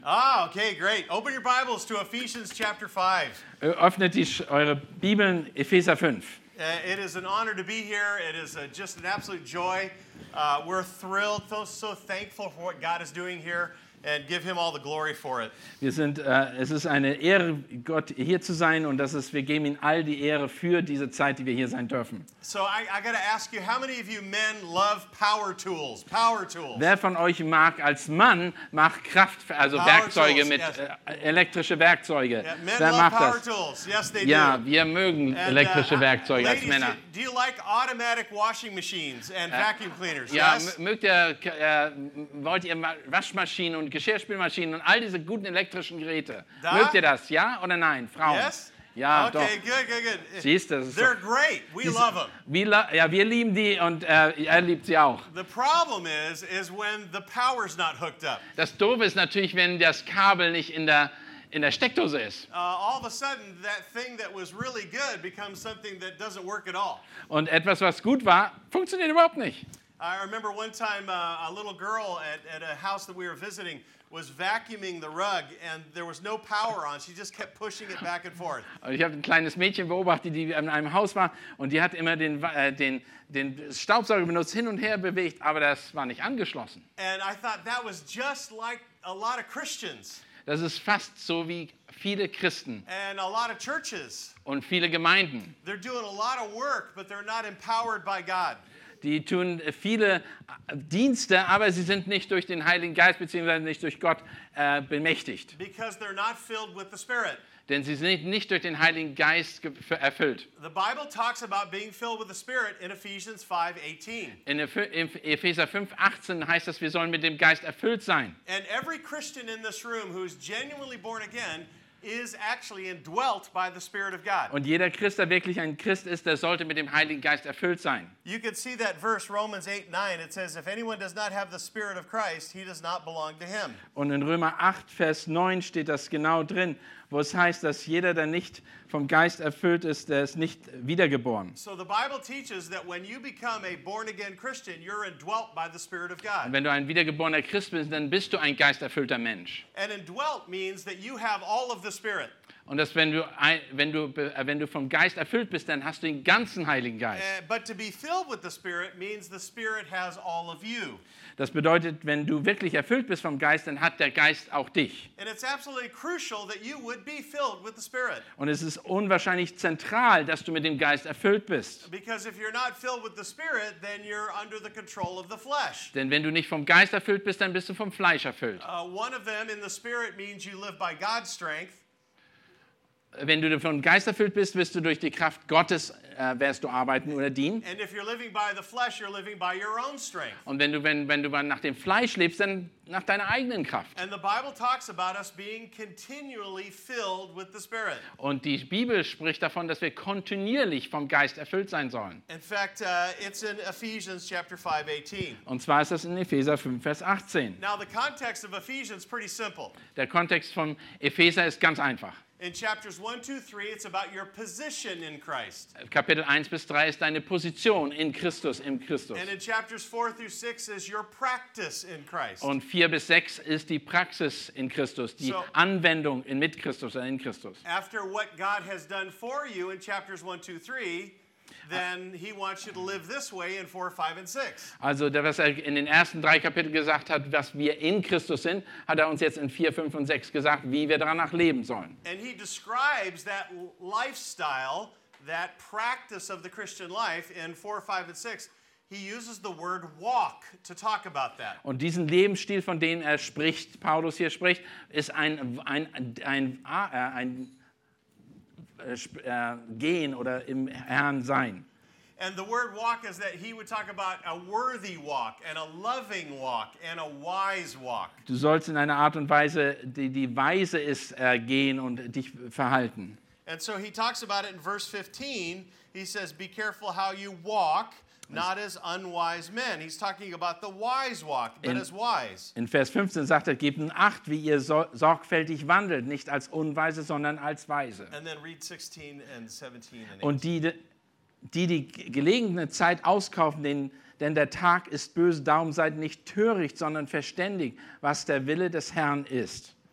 Okay, great. Open your Bibles to Ephesians chapter 5. Öffnet eure Bibeln, Epheser 5. It is an honor to be here. It is just an absolute joy. We're thrilled, so thankful for what God is doing here, and give Him all the glory for it. Es ist eine Ehre, Gott hier zu sein, und wir geben ihm all die Ehre für diese Zeit, die wir hier sein dürfen. So I got to ask you, how many of you men love power tools? Power tools. Wer von euch mag Werkzeuge mit elektrische Werkzeuge? Yeah, men Wer love macht power das? tools. Yes, they Ja, do. wir mögen elektrische Werkzeuge als Ladies, Männer. do you like automatic washing machines and vacuum cleaners? Ja, Yes. wollt ihr Waschmaschinen und Geschirrspülmaschinen und all diese guten elektrischen Geräte? Da? Mögt ihr das, ja oder nein, Frauen? Yes? Ja, Okay, doch. good. Siehst du, das ist They're doch, great. We love them. wir lieben die, und er liebt sie auch. The problem is when the power's not hooked up. Das Doofe ist natürlich, wenn das Kabel nicht in der Steckdose ist. All of a sudden, that thing that was really good becomes something that doesn't work at all. Und etwas, was gut war, funktioniert überhaupt nicht. I remember one time a little girl at a house that we were visiting was vacuuming the rug, and there was no power on. She just kept pushing it back and forth. Und ich habe ein kleines Mädchen beobachtet, die in einem Haus war, und die hat immer den Staubsauger benutzt, hin und her bewegt, aber das war nicht angeschlossen. And I thought that was just like a lot of Christians Das ist fast so wie viele Christen and a lot of churches. und viele Gemeinden. They're doing a lot of work, but they're not empowered by God. Die tun viele Dienste, aber sie sind nicht durch den Heiligen Geist bzw. nicht durch Gott bemächtigt. Because they're not filled with the Spirit. Denn sie sind nicht durch den Heiligen Geist erfüllt. The Bible talks about being filled with the Spirit in Ephesians 5:18. In Epheser 5,18 heißt es, wir sollen mit dem Geist erfüllt sein. And every Christian in this room who is genuinely born again is actually indwelt by the Spirit of God. Und jeder Christ, der wirklich ein Christ ist, der sollte mit dem Heiligen Geist erfüllt sein. You can see that verse, Romans 8:9. It says, if anyone does not have the Spirit of Christ, he does not belong to him. Und in Römer 8, Vers 9 steht das genau drin, wo es heißt, dass jeder, der nicht vom Geist erfüllt ist, der ist nicht wiedergeboren. So the Bible teaches that when you become a born-again Christian, you're indwelt by the Spirit of Und God. wenn du ein wiedergeborener Christ bist, dann bist du ein geisterfüllter Mensch. And indwelt means that you have all of the Spirit. Und dass wenn du vom Geist erfüllt bist, dann hast du den ganzen Heiligen Geist. But to be filled with the Spirit means the Spirit has all of you. Das bedeutet, wenn du wirklich erfüllt bist vom Geist, dann hat der Geist auch dich. And it's absolutely crucial that you would be filled with the Spirit. Und es ist unwahrscheinlich zentral, dass du mit dem Geist erfüllt bist. Because if you're not filled with the Spirit, then you're under the control of the flesh. Denn wenn du nicht vom Geist erfüllt bist, dann bist du vom Fleisch erfüllt. One of them in the Spirit means you live by God's strength. Wenn du vom Geist erfüllt bist, wirst du durch die Kraft Gottes wirst du arbeiten oder dienen. And if you're living by the flesh, you're living by your own strength. Und wenn du nach dem Fleisch lebst, dann nach deiner eigenen Kraft. And the Bible talks about us being continually filled with the Spirit. Und die Bibel spricht davon, dass wir kontinuierlich vom Geist erfüllt sein sollen. In fact, it's in Ephesians chapter 5:18. Und zwar ist das in Epheser 5, Vers 18. Now, the context of Ephesians is pretty simple. Der Kontext von Epheser ist ganz einfach. In chapters 1, 2, 3, it's about your position in Christ. Kapitel 1 bis 3 ist deine Position in Christus, im Christus. And in chapters 4 through 6 is your practice in Christ. Und 4 bis 6 ist die Praxis in Christus, die So- Anwendung mit Christus oder in Christus. After what God has done for you in chapters 1, 2, 3, then He wants you to live this way in 4, 5, and 6. Also, was er in den ersten 3 Kapiteln gesagt hat, was wir in Christus sind, hat er uns jetzt in 4, 5 und 6 gesagt, wie wir danach leben sollen. And He describes that lifestyle, that practice of the Christian life in 4, 5, and 6. He uses the word walk to talk about that. Und diesen Lebensstil, von dem er spricht, Paulus hier spricht, ist ein Gehen oder im Herrn sein. And the word walk is that he would talk about a worthy walk and a loving walk and a wise walk. Du sollst in einer Art und Weise, die weise ist, gehen und dich verhalten. And so he talks about it in verse 15. He says, be careful how you walk, not as unwise men. He's talking about the wise walk, but as wise. In Vers 15 sagt er, gebt Acht, wie ihr sorgfältig wandelt, nicht als Unweise, sondern als Weise. And then read 16 and 17 and 18. Und die gelegene Zeit auskaufen, denn der Tag ist böse, darum seid nicht töricht, sondern verständig, was der Wille des Herrn ist.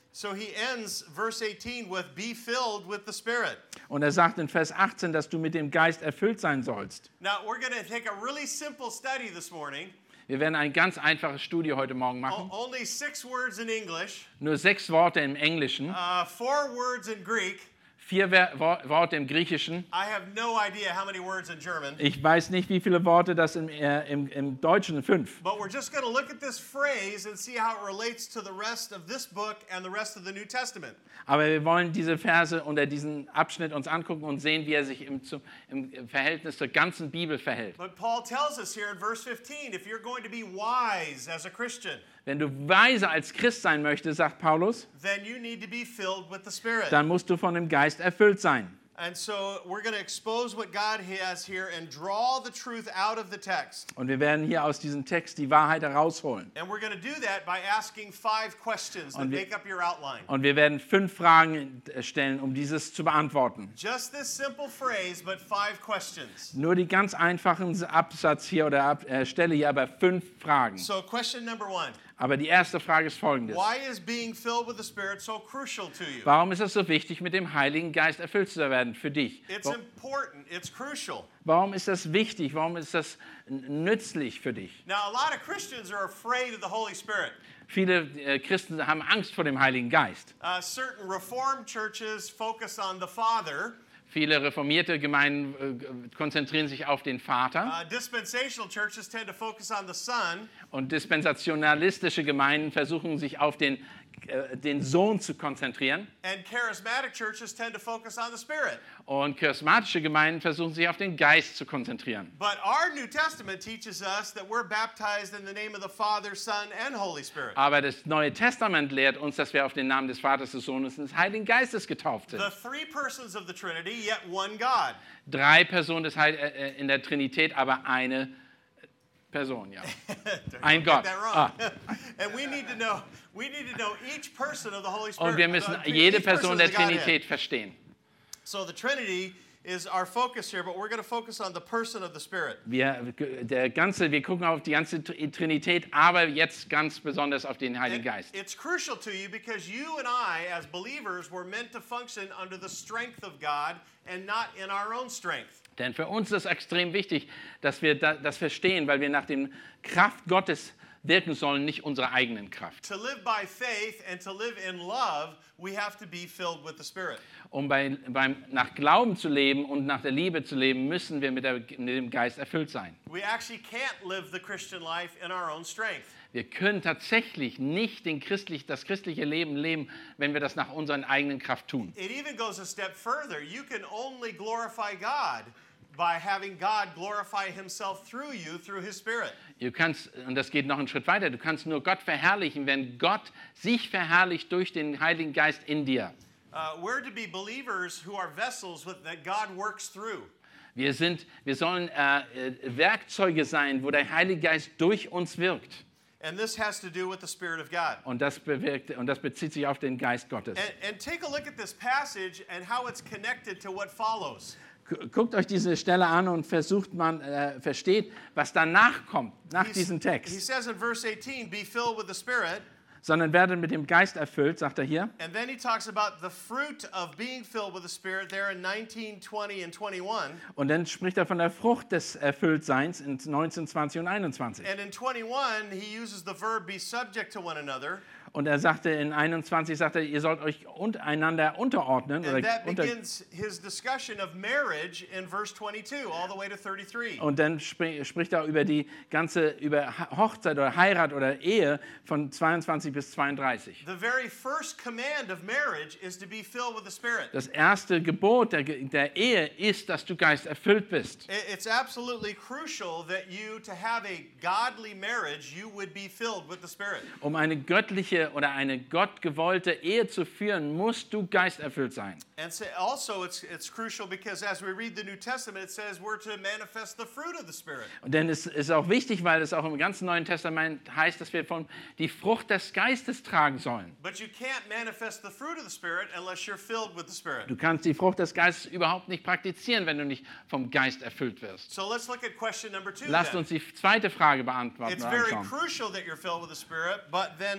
So he ends verse 18 with, be filled with the Spirit. Und er sagt in Vers 18, dass du mit dem Geist erfüllt sein sollst. Now, we're going to take a really simple study this morning. Wir werden ein ganz einfaches Studie heute Morgen machen. Only 6 words in English, Nur 6 Worte im Englischen, 4 words in Greek. 4 Worte im Griechischen. I have no idea how many words in German. Ich weiß nicht, wie viele Worte das im Deutschen 5. But we're just going to look at this phrase and see how it relates to the rest of this book and the rest of the New Testament. Aber wir wollen diese Verse oder diesen Abschnitt uns angucken und sehen, wie er sich im Verhältnis zur ganzen Bibel verhält. But Paul tells us here in verse 15, if you're going to be wise as a Christian, Wenn du weise als Christ sein möchtest, sagt Paulus, then you need to be filled with the Spirit. dann musst du von dem Geist erfüllt sein. And so we're going to expose what God has here and draw the truth out of the text. Und wir werden hier aus diesem Text die Wahrheit herausholen. And we're going to do that by asking 5 questions that make up your outline. Und wir werden 5 Fragen stellen, um dieses zu beantworten. Just this simple phrase, but 5 questions. Nur die ganz einfachen Absatz hier oder Stelle hier, aber 5 Fragen. So question number 1. Aber die erste Frage ist folgendes. Why is being filled with the Spirit so crucial to you? Warum ist es so wichtig, mit dem Heiligen Geist erfüllt zu werden für dich? It's important. It's crucial. Warum ist das wichtig? Warum ist das nützlich für dich? Now, a lot of Christians are afraid of the Holy Spirit. Viele Christen haben Angst vor dem Heiligen Geist. Certain Reformed churches focus on the Father. Viele reformierte Gemeinden konzentrieren sich auf den Vater. Dispensational churches tend to focus on the Son. Und dispensationalistische Gemeinden versuchen sich auf den Sohn zu konzentrieren. And charismatic churches tend to focus on the Spirit. Und charismatische Gemeinden versuchen sich auf den Geist zu konzentrieren. But our New Testament teaches us that we're baptized in the name of the Father, Son, and Holy Spirit. Aber das Neue Testament lehrt uns, dass wir auf den Namen des Vaters, des Sohnes und des Heiligen Geistes getauft sind. The 3 persons of the Trinity, yet one God. 3 Personen in der Trinität, aber eine Person, ja. Ein Gott. And we need to know each person of the Holy Spirit. Und wir müssen jede Person der Trinität verstehen. So the Trinity is our focus here, but we're going to focus on the person of the Spirit. Wir gucken auf die ganze Trinität, aber jetzt ganz besonders auf den Heiligen Geist. It's crucial to you because you and I, as believers, were meant to function under the strength of God and not in our own strength. Denn für uns ist es extrem wichtig, dass wir das verstehen, weil wir nach der Kraft Gottes wirken sollen, nicht unserer eigenen Kraft. To live by faith and to live in love, we have to be filled with the Spirit. Um nach Glauben zu leben und nach der Liebe zu leben, müssen wir mit dem Geist erfüllt sein. We actually can't live the Christian life in our own strength. Wir können tatsächlich nicht das christliche Leben leben, wenn wir das nach unserer eigenen Kraft tun. It even goes a step further. You can only glorify God by having God glorify himself through you, through his Spirit. Und das geht noch einen Schritt weiter, du kannst nur Gott verherrlichen, wenn Gott sich verherrlicht durch den Heiligen Geist in dir. We're to be believers who are vessels that God works through. Wir sollen Werkzeuge sein, wo der Heilige Geist durch uns wirkt. And this has to do with the Spirit of God. Und das bezieht sich auf den Geist Gottes. And take a look at this passage and how it's connected to what follows. Guckt euch diese Stelle an und versteht, was danach kommt, nach diesem Text. He says in verse 18, be filled with the Spirit. Sondern werdet mit dem Geist erfüllt, sagt er hier. And then he talks about the fruit of being filled with the Spirit there in 19, 20 and 21. Und dann spricht er von der Frucht des Erfülltseins in 19, 20 und 21. And in 21 he uses the verb be subject to one another. Und er sagte in 21, ihr sollt euch einander unterordnen. And that begins his discussion of marriage in verse 22 all the way to 33. Und dann spricht er über über Hochzeit oder Heirat oder Ehe von 22 bis 32. The very first command of marriage is to be filled with the Spirit. Das erste Gebot der Ehe ist, dass du geisterfüllt bist. It's absolutely crucial that to have a godly marriage, you would be filled with the Spirit. Um eine göttliche oder eine gottgewollte Ehe zu führen, musst du geisterfüllt sein. And so also it's crucial because as we read the New Testament, it says we're to manifest the fruit of the Spirit. Und denn es ist auch wichtig, weil es auch im ganzen Neuen Testament heißt, dass wir die Frucht des Geistes tragen sollen. But you can't manifest the fruit of the Spirit unless you're filled with the Spirit. Du kannst die Frucht des Geistes überhaupt nicht praktizieren, wenn du nicht vom Geist erfüllt wirst. So let's look at question number 2. Lasst uns die zweite Frage beantworten. It's very crucial that you're filled with the Spirit, but then number 2,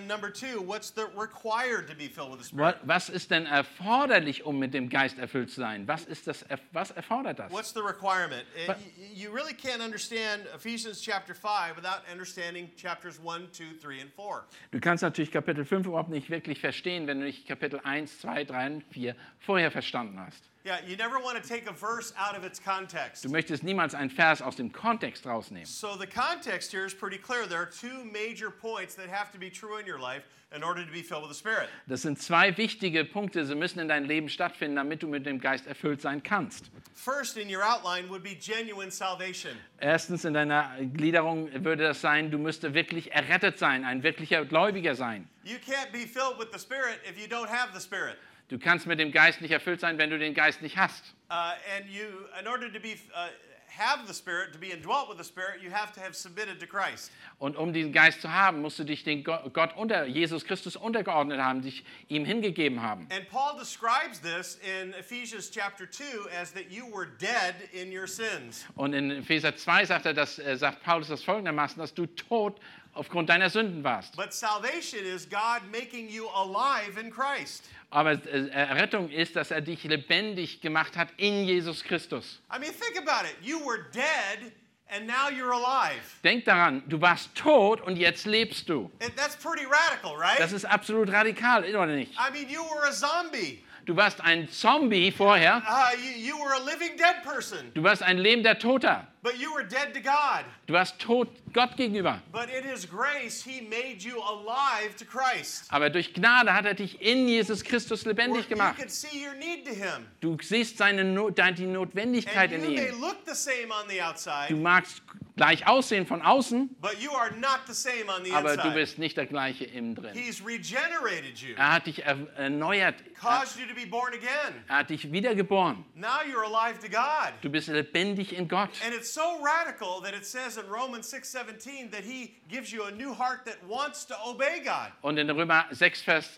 2, what's the required to be filled with the Spirit? Was ist denn erforderlich, um mit dem Geist erfüllt zu sein? Was erfordert das? What's the requirement? You really can't understand Ephesians chapter 5 without understanding chapters 1, 2, 3, and 4. Du kannst natürlich Kapitel 5 überhaupt nicht wirklich verstehen, wenn du nicht Kapitel 1, 2, 3 und 4 vorher verstanden hast. Yeah, you never want to take a verse out of its context. Du möchtest niemals einen Vers aus dem Kontext rausnehmen. So the context here is pretty clear. There are two major points that have to be true in your life in order to be filled with the Spirit. Das sind zwei wichtige Punkte, sie müssen in deinem Leben stattfinden, damit du mit dem Geist erfüllt sein kannst. First in your outline would be genuine salvation. Erstens in deiner Gliederung würde das sein, du müsstest wirklich errettet sein, ein wirklicher Gläubiger sein. You can't be filled with the Spirit if you don't have the Spirit. Du kannst mit dem Geist nicht erfüllt sein, wenn du den Geist nicht hast. And in order to be have the Spirit, to be indwelt with the Spirit, you have to have submitted to Christ. Und um diesen Geist zu haben, musst du dich den Gott unter Jesus Christus untergeordnet haben, dich ihm hingegeben haben. And Paul describes this in Ephesians chapter 2 as that you were dead in your sins. Und in Epheser 2 sagt Paulus das folgendermaßen, dass du tot aufgrund deiner Sünden warst. But salvation is God making you alive in Christ. Aber Errettung ist, dass er dich lebendig gemacht hat in Jesus Christus. I mean, think about it. You were dead and now you're alive. Denk daran, du warst tot und jetzt lebst du. That's pretty radical, right? Das ist absolut radikal, oder nicht? I mean, you were a zombie. Du warst ein Zombie vorher. You were a living dead person. Du warst ein lebender Toter. But you were dead to God. Du warst tot Gott gegenüber. But in His grace, He made you alive to Christ. Aber durch Gnade hat er dich in Jesus Christus lebendig gemacht. You can see your need to Him. Du siehst die Notwendigkeit in And you may ihm. look the same on the outside, Du magst gleich aussehen von außen, but you are not the same on the aber du inside. bist nicht der gleiche innen drin. He's regenerated you, Er hat dich erneuert. caused you to be born again. Er hat dich wiedergeboren. Now you're alive to God. Du bist lebendig in Gott. And it's so radical that it says in Romans 6:17 that He gives you a new heart that wants to obey God. Und in Römer 6, Vers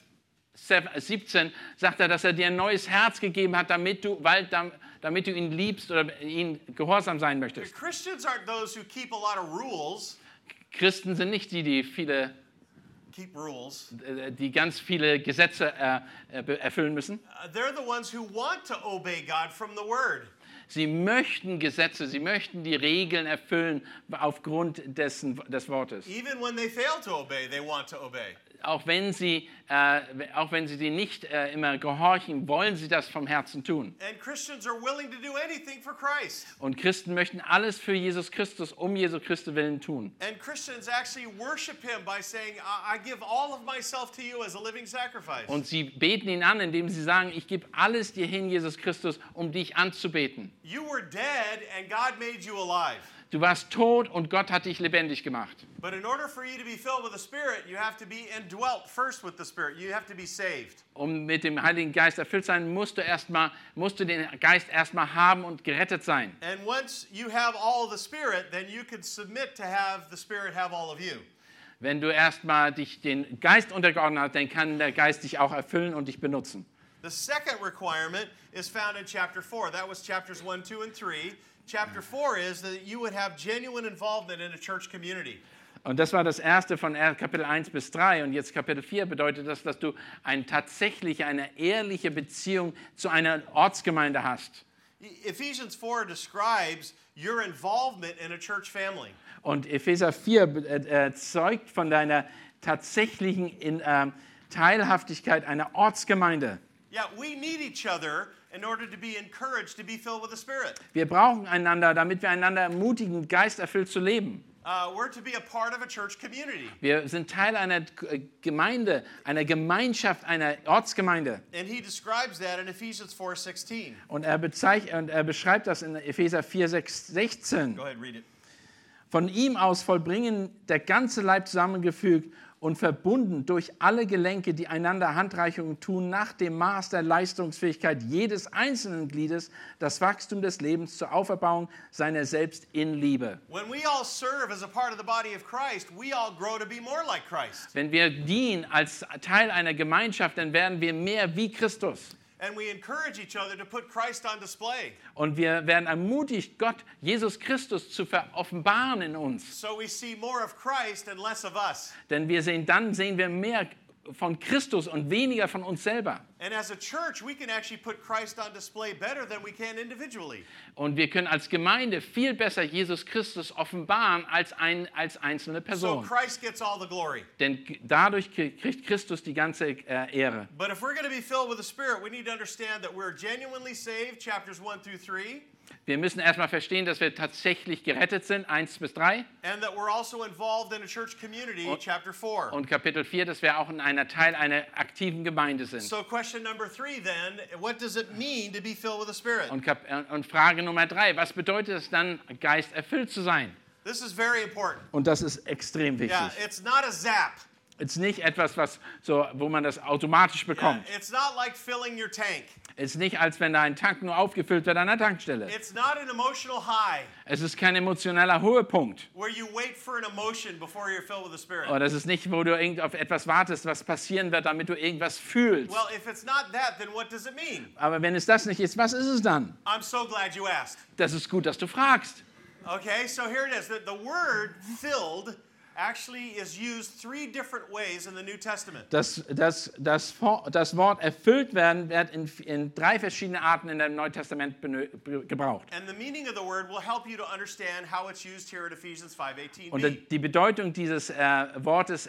17 sagt er, dass er dir ein neues Herz gegeben hat, damit du ihn liebst oder ihn gehorsam sein möchtest. Christians aren't those who keep a lot of rules. Christen sind nicht die ganz viele Gesetze erfüllen müssen. They're the ones who want to obey God from the Word. Sie möchten Gesetze, sie möchten die Regeln erfüllen aufgrund des Wortes. Even when they fail to obey, they want to obey. Auch wenn sie die nicht immer gehorchen, wollen sie das vom Herzen tun. And Christians are willing to do anything for Christ. Und Christen möchten alles für Jesus Christus, um Jesus Christus willen tun. And Christians actually worship Him by saying, I give all of myself to you as a living sacrifice. Und sie beten ihn an, indem sie sagen, ich gebe alles dir hin, Jesus Christus, um dich anzubeten. You were dead and God made you alive. Du warst tot und Gott hat dich lebendig gemacht. But in order for you to be filled with the Spirit, you have to be indwelt first with the Spirit. You have to be saved. Um mit dem Heiligen Geist erfüllt sein, musst du den Geist erstmal haben und gerettet sein. And once you have all of the Spirit, then you can submit to have the Spirit have all of you. Wenn du erstmal dich den Geist untergeordnet hast, dann kann der Geist dich auch erfüllen und dich benutzen. The second requirement is found in chapter 4. That was chapters 1, 2, and 3. Chapter 4 is that you would have genuine involvement in a church community. Und das war das erste von Kapitel 1 bis 3. Und jetzt Kapitel 4 bedeutet das, dass du eine ehrliche Beziehung zu einer Ortsgemeinde hast. Ephesians 4 describes your involvement in a church family. Und Epheser 4 zeugt von deiner tatsächlichen Teilhaftigkeit einer Ortsgemeinde. Yeah, we need each other in order to be encouraged to be filled with the Spirit. Wir brauchen einander, damit wir einander ermutigen, geisterfüllt zu leben. We're to be a part of a church community. Wir sind Teil einer Gemeinde, einer Gemeinschaft, einer Ortsgemeinde. And he describes that in Ephesians 4:16. Und er beschreibt das in Epheser 4, 16. Go ahead, read it. Von ihm aus vollbringen der ganze Leib zusammengefügt und verbunden durch alle Gelenke, die einander Handreichungen tun, nach dem Maß der Leistungsfähigkeit jedes einzelnen Gliedes, das Wachstum des Lebens zur Auferbauung seiner selbst in Liebe. When we all serve as a part of the body of Christ, we all grow to be more like Christ. Wenn wir dienen als Teil einer Gemeinschaft, dann werden wir mehr wie Christus. And we encourage each other to put Christ on display. Und wir werden ermutigt, Gott, Jesus Christus zu offenbaren in uns. So we see more of Christ and less of us. Denn dann sehen wir mehr von Christus und weniger von uns selber. And as a church, we can actually put Christ on display better than we can individually. Und wir können als Gemeinde viel besser Jesus Christus offenbaren als einzelne So Person. Christ gets all the glory. Denn dadurch kriegt Christus die ganze Ehre. But if we're going to be filled with the Spirit, we need to understand that we're genuinely saved, chapters 1 through 3, Wir müssen erstmal verstehen, dass wir tatsächlich gerettet sind, 1 bis 3. and that we're also involved in a church community, chapter 4. Und Kapitel 4, dass wir auch in einer Teil einer aktiven Gemeinde sind. So question number 3 then, what does it mean to be filled with the Spirit? Und Frage Nummer 3, was bedeutet es dann, geisterfüllt zu sein? This is very important. Und das ist extrem wichtig. Yeah, it's not a zap. Es ist nicht etwas, wo man das automatisch Yeah, bekommt. it's not like filling your tank. Es ist nicht, als wenn da ein Tank nur aufgefüllt wird an der Tankstelle. It's not an emotional high Es ist kein emotionaler Höhepunkt. where you wait for an emotion before you're filled with the Spirit. Oder es ist nicht, wo du auf etwas wartest, was passieren wird, damit du irgendwas fühlst. Well, if it's not that, then what does it mean? Aber wenn es das nicht ist, was ist es dann? I'm so glad you asked. Das ist gut, dass du fragst. Okay, so here it is. The word filled actually is used 3 different ways in the New Testament. Das Wort erfüllt werden wird in 3 verschiedene Arten in dem Neuen Testament gebraucht. And the meaning of the word will help you to understand how it's used here at Ephesians 5:18b. Und die Bedeutung dieses Wortes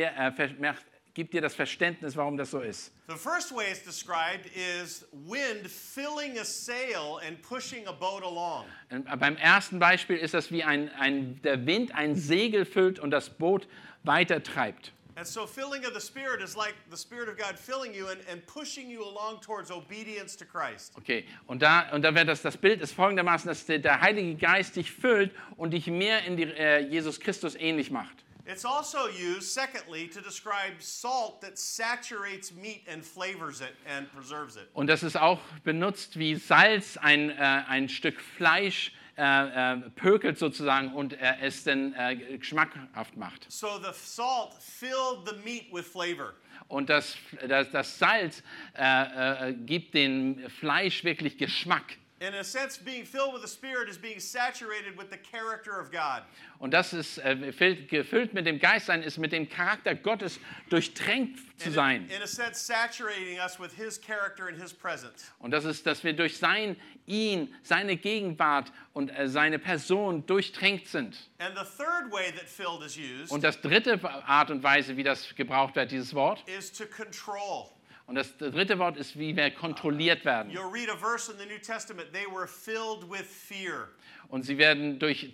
gibt dir das Verständnis, warum das so ist. The first way it's described is wind filling a sail and pushing a boat along. Beim ersten Beispiel ist das wie der Wind ein Segel füllt und das Boot weitertreibt. And so filling of the Spirit is like the Spirit of God filling you and pushing you along towards obedience to Christ. Okay, und da wird das Bild ist folgendermaßen, dass der Heilige Geist dich füllt und dich mehr in Jesus Christus ähnlich macht. It's also used, secondly, to describe salt that saturates meat and flavors it and preserves it. Und das ist auch benutzt wie Salz, ein Stück Fleisch pökelt sozusagen und es dann geschmackhaft macht. So the salt filled the meat with flavor. Und das Salz gibt dem Fleisch wirklich Geschmack. In a sense, being filled with the Spirit is being saturated with the character of God. Und das ist gefüllt mit dem Geist sein, ist mit dem Charakter Gottes durchtränkt zu sein. In a sense, saturating us with His character and His presence. Und das ist, dass wir durch seine Gegenwart und seine Person durchtränkt sind. And the third way that filled is used Und das dritte Art und Weise, wie das gebraucht wird, dieses Wort. is to control. Und das dritte Wort ist, wie wir kontrolliert werden. You'll read a verse in the New Testament. They were filled with fear. Und sie werden durch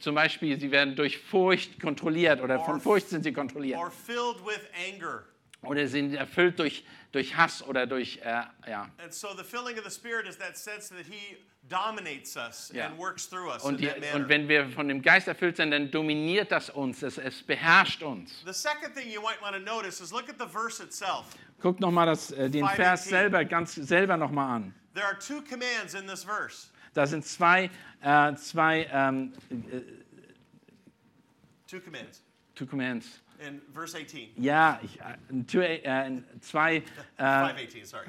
Furcht kontrolliert oder von Furcht sind sie kontrolliert. Or filled with anger. Oder sind erfüllt durch Hass oder durch, And so the filling of the Spirit is that sense that He dominates us Ja. and works through us Und, in that manner. und wenn wir von dem Geist erfüllt sind, dann dominiert das uns, es beherrscht uns. The second thing you might want to notice is look at the verse itself. Guckt nochmal den Vers 5:18. selber nochmal an. There are 2 commands in this verse. Da sind zwei Two commands two commands. in verse 18. Ja, zwei 5:18, sorry.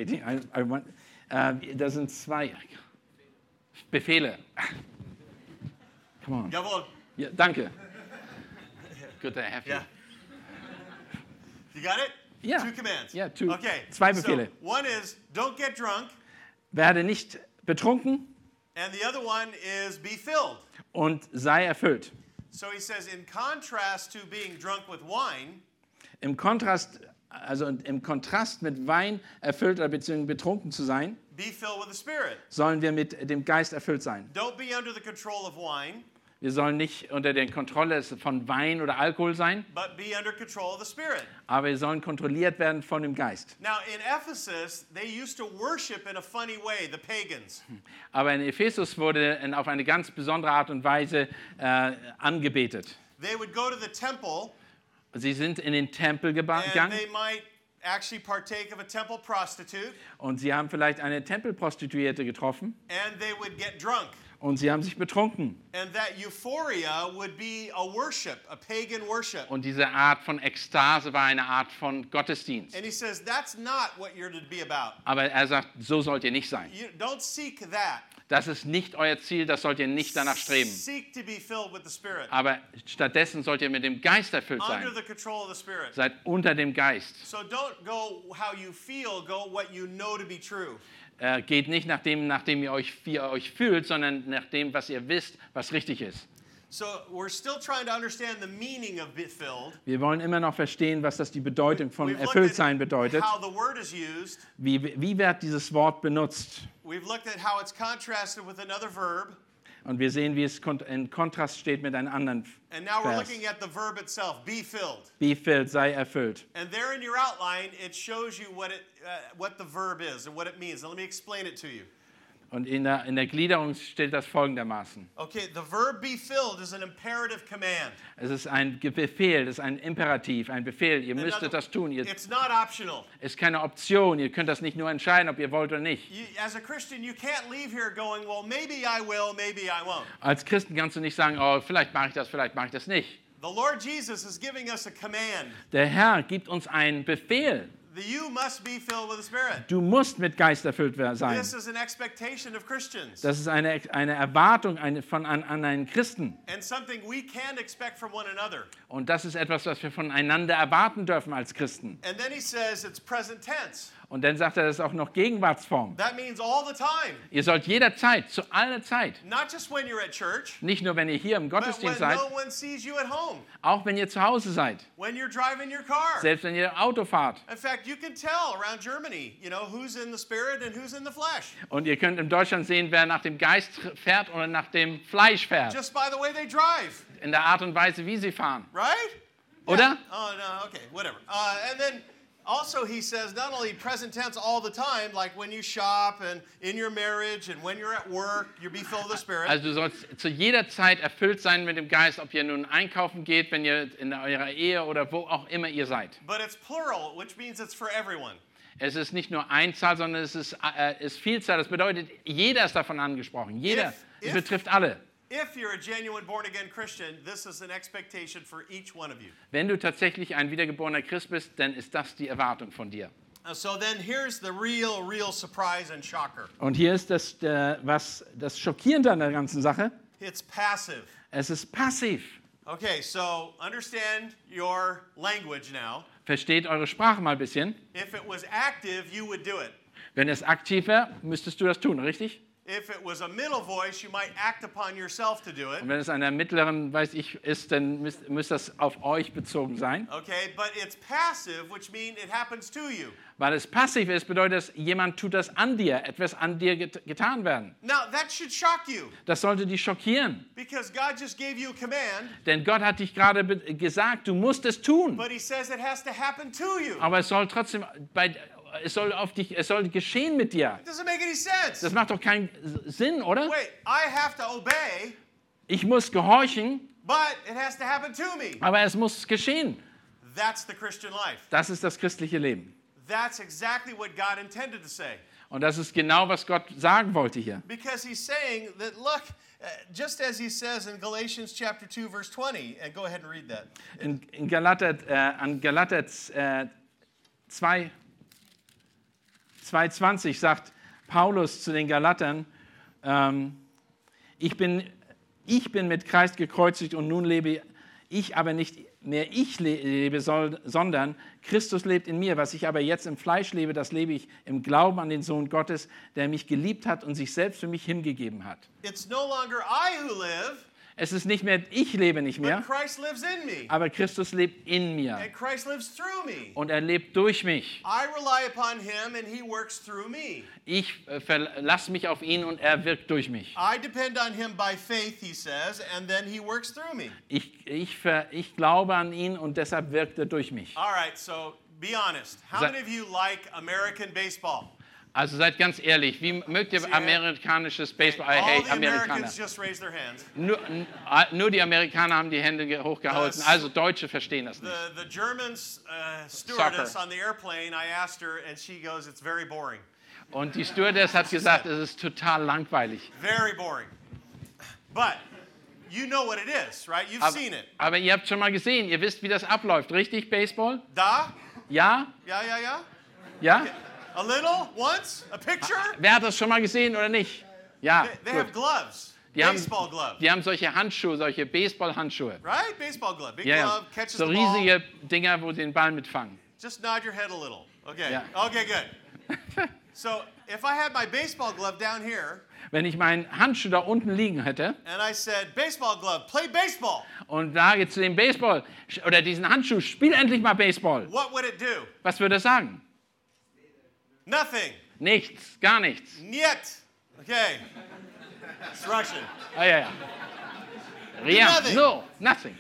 5:18. Das sind 2 Befehle. Come on. Jawohl. Ja, danke. Good to have you. Yeah. You got it? Ja. 2 commands. Ja, two. Okay. 2 Befehle. So one is don't get drunk, Werde nicht betrunken and the other one is be filled. und sei erfüllt. So he says, in contrast to being drunk with wine, Im Kontrast mit Wein erfüllt oder beziehungsweise betrunken zu sein, be filled with the Spirit. sollen wir mit dem Geist erfüllt sein. Don't be under the control of wine, Wir sollen nicht unter der Kontrolle von Wein oder Alkohol sein, but be under control of the Spirit. aber wir sollen kontrolliert werden von dem Geist. Now, in Ephesus, they used to worship in a funny way, the pagans. Aber in Ephesus wurde auf eine ganz besondere Art und Weise angebetet. They would go to the temple, Sie sind in den Tempel and gegangen they might actually partake of a temple prostitute, und sie haben vielleicht eine Tempelprostituierte getroffen and they would get drunk. und sie haben sich betrunken. And that euphoria would be a worship, a pagan worship. Und diese Art von Ekstase war eine Art von Gottesdienst. And he says, that's not what you're to be about. Aber er sagt, so sollt ihr nicht sein. You don't seek that. Das ist nicht euer Ziel, das sollt ihr nicht danach streben. Seek to be filled with the Spirit. Aber stattdessen sollt ihr mit dem Geist erfüllt sein. Under the control of the Spirit. Seid unter dem Geist. So don't go how you feel, go what you know to be true. Geht nicht nach dem, wie ihr euch fühlt, sondern nach dem, was ihr wisst, was richtig ist. So we're still trying to understand the meaning of be filled. Wir wollen immer noch verstehen, was das die Bedeutung von We've looked Erfülltsein at bedeutet. how the word is used. Wie wird dieses Wort benutzt? We've looked at how it's contrasted with another verb. Und wir sehen, wie es in Kontrast steht mit einem anderen And now we're Vers. looking at the verb itself, be filled. Be filled, sei erfüllt. And there in your outline, it shows you what the verb is and what it means. Now let me explain it to you. Und in der Gliederung steht das folgendermaßen. Okay, the verb be filled is an imperative command. Es ist ein Befehl, es ist ein Imperativ, ein Befehl. Ihr In müsstet other- das tun. It's not optional. Es ist keine Option. Ihr könnt das nicht nur entscheiden, ob ihr wollt oder nicht. As a Christian, you can't leave here going, well, maybe I will, maybe I won't. Als Christen kannst du nicht sagen, oh, vielleicht mache ich das nicht. The Lord Jesus is giving us a command. Der Herr gibt uns einen Befehl. You must be filled with the Spirit. Du musst mit Geist erfüllt sein. This is an expectation of Christians. Das ist eine Erwartung an einen Christen. And something we can expect from one another. Und das ist etwas, was wir voneinander erwarten dürfen als Christen. And then he says it's present tense. Und dann sagt er, das ist auch noch Gegenwartsform. That means all the time. Ihr sollt jederzeit, zu aller Zeit, Not just when you're at church, nicht nur wenn ihr hier im but when Gottesdienst seid, no one sees you at home, auch wenn ihr zu Hause seid, when you're driving your car. selbst wenn ihr Auto fahrt. In fact, you can tell around Germany, who's in the spirit and who's in the flesh. Und ihr könnt in Deutschland sehen, wer nach dem Geist fährt oder nach dem Fleisch fährt. Just by the way they drive, In der Art und Weise, wie sie fahren. right? Oder? Yeah. Oh, no, okay, whatever. And then also he says not only present tense all the time, like when you shop and in your marriage and when you're at work, you be filled with the Spirit. Also du sollst zu jeder Zeit erfüllt sein mit dem Geist, ob ihr nun einkaufen geht, wenn ihr in eurer Ehe oder wo auch immer ihr seid. But it's plural, which means it's for everyone. Es ist nicht nur Einzahl, sondern es ist Vielzahl. Das bedeutet, jeder ist davon angesprochen. Jeder. Es betrifft alle. If you're a genuine born-again Christian, this is an expectation for each one of you. Wenn du tatsächlich ein wiedergeborener Christ bist, dann ist das die Erwartung von dir. So then here's the real surprise and shocker. Und hier ist das Schockierende an der ganzen Sache. It's passive. Es ist passiv. Okay, so understand your language now. Versteht eure Sprache mal ein bisschen. If it was active, you would do it. Wenn es aktiv wäre, müsstest du das tun, richtig? If it was a middle voice, you might act upon yourself to do it. Und wenn es einer mittleren, weiß ich, ist, dann müsste das auf euch bezogen sein. Okay, but it's passive, which means it happens to you. Weil es passiv ist, bedeutet es, jemand tut das an dir, etwas an dir getan werden. Now, that should shock you Das sollte dich schockieren. because God just gave you a command, Denn Gott hat dich gerade gesagt, du musst es tun. but he says it has to happen to you. Aber es soll trotzdem, es soll geschehen mit dir. It doesn't make any sense. Das macht doch keinen Sinn, oder? Wait, I have to obey, Ich muss gehorchen, but it has to happen to me. aber es muss geschehen. That's the Christian life. Das ist das christliche Leben. That's exactly what God intended to say. Und das ist genau, was Gott sagen wollte hier. Because he's saying that, look, just as he says in Galatians chapter 2, verse 20, and go ahead and read that. In Galater 2,20 sagt Paulus zu den Galatern, ich bin mit Christ gekreuzigt und nun lebe ich aber nicht mehr ich lebe, sondern Christus lebt in mir. Was ich aber jetzt im Fleisch lebe, das lebe ich im Glauben an den Sohn Gottes, der mich geliebt hat und sich selbst für mich hingegeben hat. It's no longer I who live, Es ist nicht mehr, ich lebe nicht but mehr, Christ lives in me. aber Christus lebt in mir And Christ lives through me. und er lebt durch mich. I rely upon him and he works through me. Ich verlasse mich auf ihn und er wirkt durch mich. I depend on him by faith, he says, and then he works through me. Ich glaube an ihn und deshalb wirkt er durch mich. All right, so be honest. How many of you like American baseball? Also seid ganz ehrlich, wie mögt ihr amerikanisches Baseball? All Hey, the Amerikaner. Americans just raise their hands. Nur die Amerikaner haben die Hände hochgehalten, also Deutsche verstehen das nicht. The German stewardess on the airplane, I asked her, and she goes, it's very boring. Und die Stewardess hat gesagt, es ist total langweilig. Very boring. But you know what it is, right? You've seen it. Aber ihr habt schon mal gesehen, ihr wisst, wie das abläuft, richtig, Baseball? Da? Ja? Yeah. Ja? A little? Once? A picture? Wer hat das schon mal gesehen oder nicht? Ja, They have gut. gloves. Die haben, Baseball gloves. die haben solche Handschuhe, solche Baseball-Handschuhe. Right? Baseball glove. Big Ja, ja. glove, catches So the ball. riesige Dinger, wo sie den Ball mitfangen. Just nod your head a little. Okay. Yeah. Okay, good. So if I had my baseball glove down here Wenn ich meinen Handschuh da unten liegen hätte and I said, baseball glove, play baseball, und sage zu dem Baseball oder diesen Handschuh, spiel endlich mal Baseball, what would it do? was würde er sagen? Nothing. Nichts, gar nichts. Niet. Okay. It's Russian. Ah, ja, ja. Rien, Nothing. no, nothing.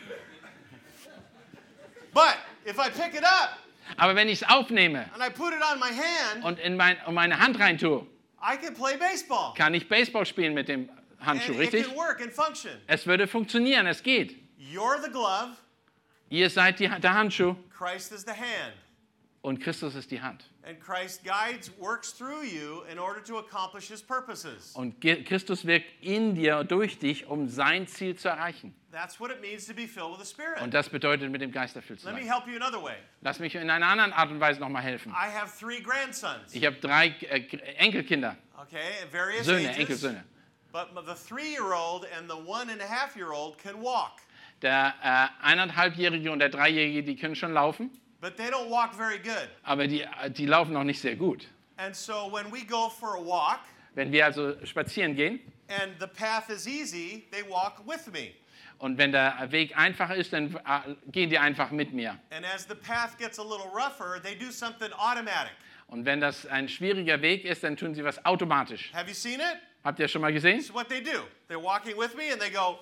But if I pick it up Aber wenn ich es aufnehme and I put it on my hand, und in meine Hand rein tue, I can play baseball. kann ich Baseball spielen mit dem Handschuh, And it richtig? can work and function. Es würde funktionieren, es geht. You're the glove, Ihr seid der Handschuh Christ is the hand. und Christus ist die Hand. And Christ guides, works through you in order to accomplish his purposes. Und Christus wirkt in dir, durch dich, um sein Ziel zu erreichen. That's what it means to be filled with the Spirit. Und das bedeutet, mit dem Geist erfüllt zu Let me sein. help you another way. Lass mich in einer anderen Art und Weise nochmal helfen. I have 3 grandsons, Ich habe 3 Enkelkinder, okay, at various Söhne, ages. Enkelsöhne. But the 3-year-old and the 1.5-year-old can walk. Der 1,5-Jährige und der 3-Jährige, die können schon laufen, But they don't walk very good. aber die laufen noch nicht sehr gut. And so when we go for a walk Wenn wir also spazieren gehen and the path is easy, they walk with me. und wenn der Weg einfach ist, dann gehen die einfach mit mir. And as the path gets a little rougher, they do something automatic. Und wenn das ein schwieriger Weg ist, dann tun sie was automatisch. Have you seen it? Habt ihr schon mal gesehen? This is what they do. They're walking with me and they go,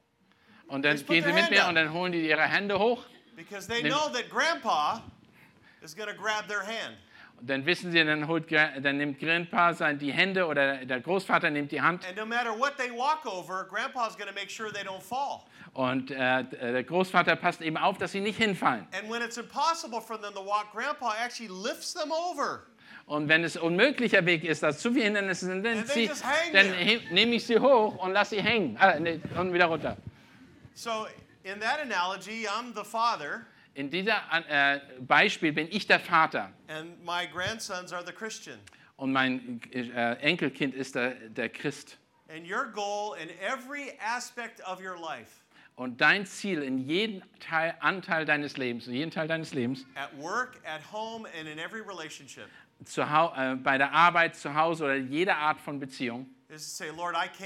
Und dann Just put gehen sie their mit hand mir up. und dann holen die ihre Hände hoch. because they Then- know that grandpa is going to grab their hand. Und dann wissen sie, dann nimmt Grandpa die Hände oder der Großvater nimmt die Hand. And no matter what they walk over, grandpa's going to make sure they don't fall. Und der Großvater passt eben auf, dass sie nicht hinfallen. And when it's impossible for them to walk, grandpa actually lifts them over. Und wenn es unmöglicher Weg ist, dass zu viele Hindernisse sind, dann, And they just hang dann there. nehme ich sie hoch und lasse sie hängen. Und wieder runter. So in that analogy, I'm the father In dieser Beispiel bin ich der Vater and my grandsons are the Christian. und mein Enkelkind ist der Christ. And your goal in every aspect of your life, Und dein Ziel in jedem Anteil deines Lebens, in jedem Teil deines Lebens, at work, at home, and in every relationship, bei der Arbeit, zu Hause oder jeder Art von Beziehung, is to say, Lord, I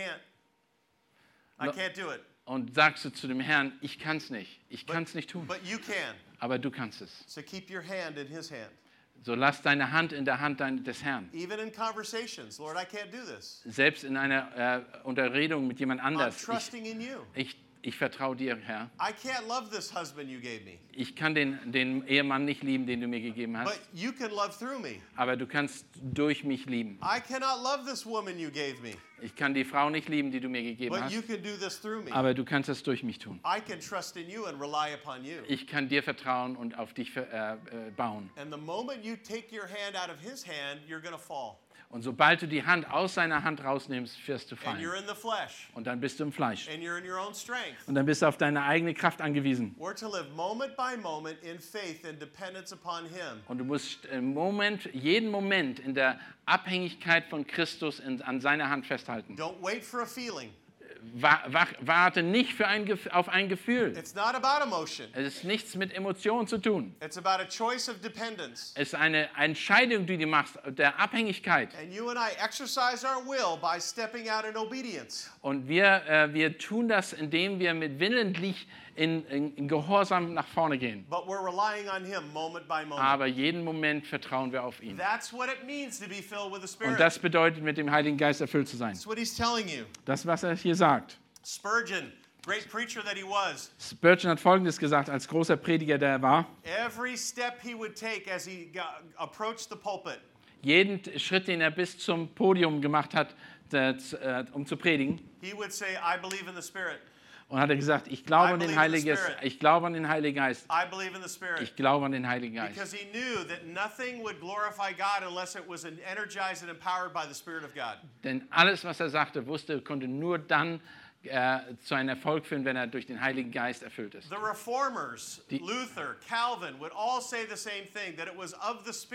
can't do it, und sagst du zu dem Herrn, ich kann es nicht, ich kann es nicht tun, but you can. aber du kannst es. So keep your hand in his hand. So lass deine Hand in der Hand des Herrn. Even in conversations, Lord, I can't do this. Selbst in einer Unterredung mit jemand I'm anders. trusting in you. Ich vertraue dir, Herr. I can't love this husband you gave me, Ich kann den Ehemann nicht lieben, den du mir gegeben but hast, you can love through me. aber du kannst durch mich lieben. I cannot love this woman you gave me, Ich kann die Frau nicht lieben, die du mir gegeben but you hast, can do this through me. aber du kannst es durch mich tun. I can trust in you and rely upon you. Ich kann dir vertrauen und auf dich bauen. And the moment you take your hand out of his hand, you're going to fall. Und sobald du die Hand aus seiner Hand rausnimmst, wirst du And you're fallen. in the flesh, Und dann bist du im Fleisch. and you're in your own strength. Und dann bist du auf deine eigene Kraft angewiesen. We're to live moment by moment in faith and dependence upon him. Und du musst jeden Moment in der Abhängigkeit von Christus an seiner Hand festhalten. Don't wait for a feeling. Warte nicht auf ein Gefühl. It's not about emotion. Es ist nichts mit Emotionen zu tun. It's about a choice of dependence. Es ist eine Entscheidung, die du machst, der Abhängigkeit. And you and I exercise our will by stepping out in obedience. Und wir tun das, indem wir mit willentlich in Gehorsam nach vorne gehen. But we're relying on him moment by moment. Aber jeden Moment vertrauen wir auf ihn. That's what it means to be filled with the Spirit. Und das bedeutet, mit dem Heiligen Geist erfüllt zu sein. That's what he's telling you. Das, was er hier sagt. Spurgeon, great preacher that he was, Spurgeon hat Folgendes gesagt, als großer Prediger, der er war. every step he would take as he approached the pulpit, Jeden Schritt, den er bis zum Podium gemacht hat, um zu predigen, he would say, I believe in the Spirit. und hat er gesagt, ich glaube I an den believe in the Heiligen Geist. Spirit. Ich glaube an den Heiligen Geist. I believe in the Spirit. Ich glaube an den Heiligen Geist. Because he knew that nothing would glorify God unless it was energized and empowered by the Spirit of God. Denn alles, was er sagte, konnte nur dann zu einem Erfolg führen, wenn er durch den Heiligen Geist erfüllt ist. The reformers, Luther, Calvin, would all say the same thing, that it was of the Spirit.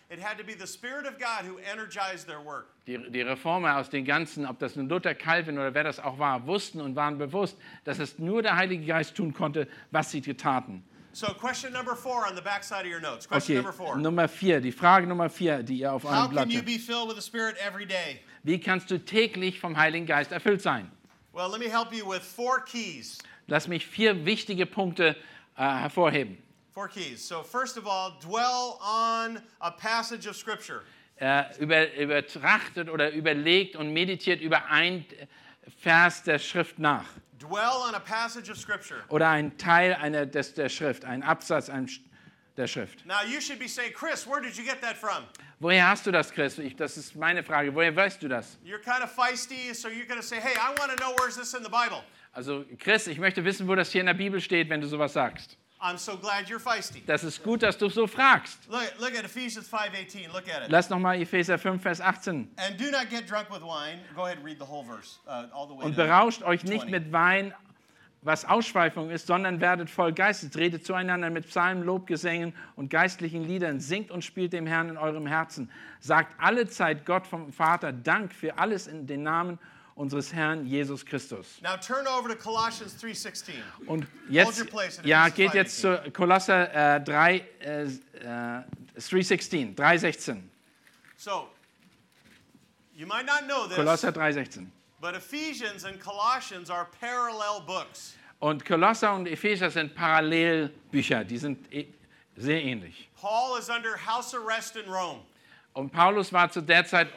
It had to be the Spirit of God who energized their work. Die Reformer aus den ganzen, ob das nun Luther, Calvin oder wer das auch war, wussten und waren bewusst, dass es nur der Heilige Geist tun konnte, was sie taten. So question number 4 on the back side of your notes. Question Okay, number 4. Nummer 4, die Frage Nummer 4, die ihr auf How eurem Blatt can you habt. be filled with the Spirit every day? Wie kannst du täglich vom Heiligen Geist erfüllt sein? Well, let me help you with 4 keys. Lass mich 4 wichtige Punkte hervorheben. 4 keys. So first of all, dwell on a passage of Scripture. Übertrachtet oder überlegt und meditiert über ein Vers der Schrift nach. Dwell on a passage of Scripture. Oder ein Teil der Schrift, ein Absatz der Schrift. Now you should be saying, Chris, where did you get that from? Woher hast du das, Chris? Das ist meine Frage. Woher weißt du das? You're kind of feisty, so you're going to say, hey, I want to know where's this in the Bible. Also Chris, ich möchte wissen, wo das hier in der Bibel steht, wenn du sowas sagst. I'm so glad you're feisty. Das ist gut, dass du so fragst. Look at Ephesians 5:18. Look at it. Lass nochmal Epheser 5, Vers 18. And do not get drunk with wine. Go ahead and read the whole verse, all the way Und to berauscht euch nicht 20. mit Wein, was Ausschweifung ist, sondern werdet voll Geistes, redet zueinander mit Psalmen, Lobgesängen und geistlichen Liedern, singt und spielt dem Herrn in eurem Herzen. Sagt allezeit Gott vom Vater Dank für alles in den Namen unseres Herrn Jesus Christus. Now turn over to Colossians 3:16. Und Hold jetzt, your place in ja, Ephesians geht jetzt 5:18. zu Kolosser 3,16. So, you might not know this, Kolosser 3,16. but Ephesians and Colossians are parallel books. Und Kolosser und Epheser sind Parallelbücher, die sind sehr ähnlich. Paul is under house arrest in Rome. Und Paulus war zu der Zeit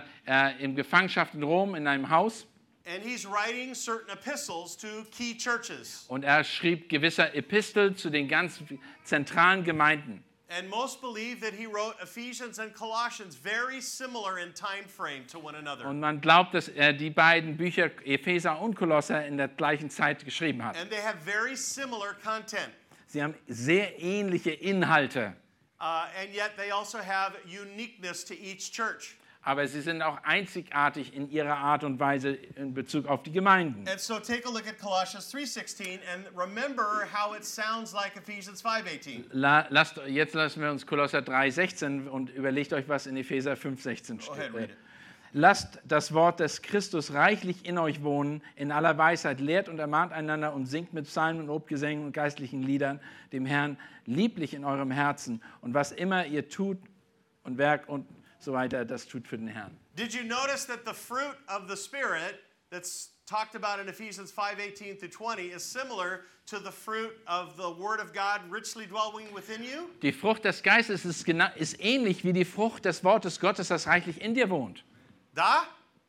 in Gefangenschaft in Rom in einem Haus And he's writing certain epistles to key churches. und er schrieb gewisse Epistel zu den ganz zentralen Gemeinden. And most believe that he wrote Ephesians and Colossians very similar in time frame to one another. Und man glaubt, dass er die beiden Bücher, Epheser und Kolosser, in der gleichen Zeit geschrieben hat. And they have very similar content. Sie haben sehr ähnliche Inhalte, And yet they also have uniqueness to each church. aber sie sind auch einzigartig in ihrer Art und Weise in Bezug auf die Gemeinden. And so take a look at Colossians 3:16 and remember how it sounds like Ephesians 5:18. Jetzt lassen wir uns Kolosser 3,16 und überlegt euch, was in Epheser 5,16 Go ahead, read steht. it. Lasst das Wort des Christus reichlich in euch wohnen, in aller Weisheit, lehrt und ermahnt einander und singt mit Psalmen und Lobgesängen und geistlichen Liedern dem Herrn lieblich in eurem Herzen. Und was immer ihr tut und Werk und so weiter, das tut für den Herrn. Did you notice that the fruit of the Spirit that's talked about in Ephesians 5:18 through 20 is similar to the fruit of the Word of God richly dwelling within you? Die Frucht des Geistes ist ähnlich wie die Frucht des Wortes Gottes, das reichlich in dir wohnt. Da?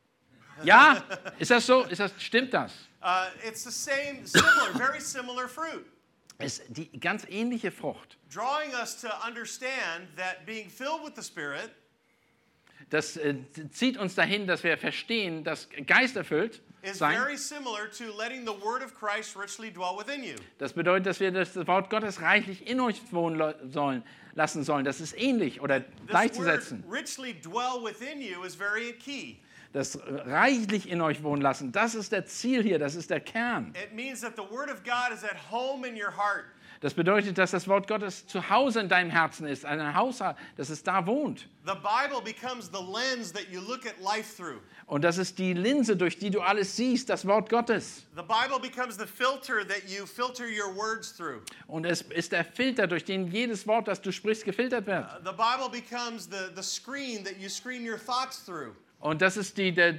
Ja, ist das so? Stimmt das? It's the similar, very similar fruit. Ist die ganz ähnliche Frucht. Drawing us to understand that being filled with the Spirit Das zieht uns dahin, dass wir verstehen, dass Geist erfüllt is sein. very similar to letting the Word of Christ richly dwell within you. Das bedeutet, dass wir das Wort Gottes reichlich in euch wohnen lassen sollen. Das ist ähnlich oder This gleichzusetzen. word richly dwell within you is very key. Das reichlich in euch wohnen lassen, das ist der Ziel hier, das ist der Kern. It means that the Word of God is at home in your heart. Das bedeutet, dass das Wort Gottes zu Hause in deinem Herzen ist, ein Haus, dass es da wohnt. The Bible becomes the lens that you look at life through. Und das ist die Linse, durch die du alles siehst, das Wort Gottes. The Bible becomes the filter that you filter your words through. Und es ist der Filter, durch den jedes Wort, das du sprichst, gefiltert wird. The Bible becomes the screen that you screen your thoughts through. Und das ist,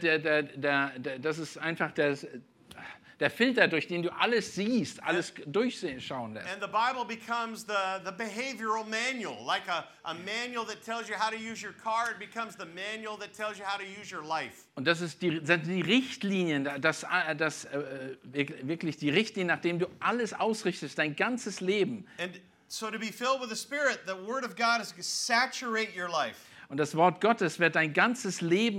das ist einfach der Filter, durch den du alles siehst, alles durchschauen lässt. And the Bible becomes the behavioral manual, like a manual that tells you how to use your car. It becomes the manual that tells you how to use your life. Und das sind die Richtlinien, wirklich die Richtlinien, nach denen du alles ausrichtest, dein ganzes Leben. And so to be filled with the Spirit, the Word of God is to saturate your life. Und das Wort Gottes wird dein ganzes Leben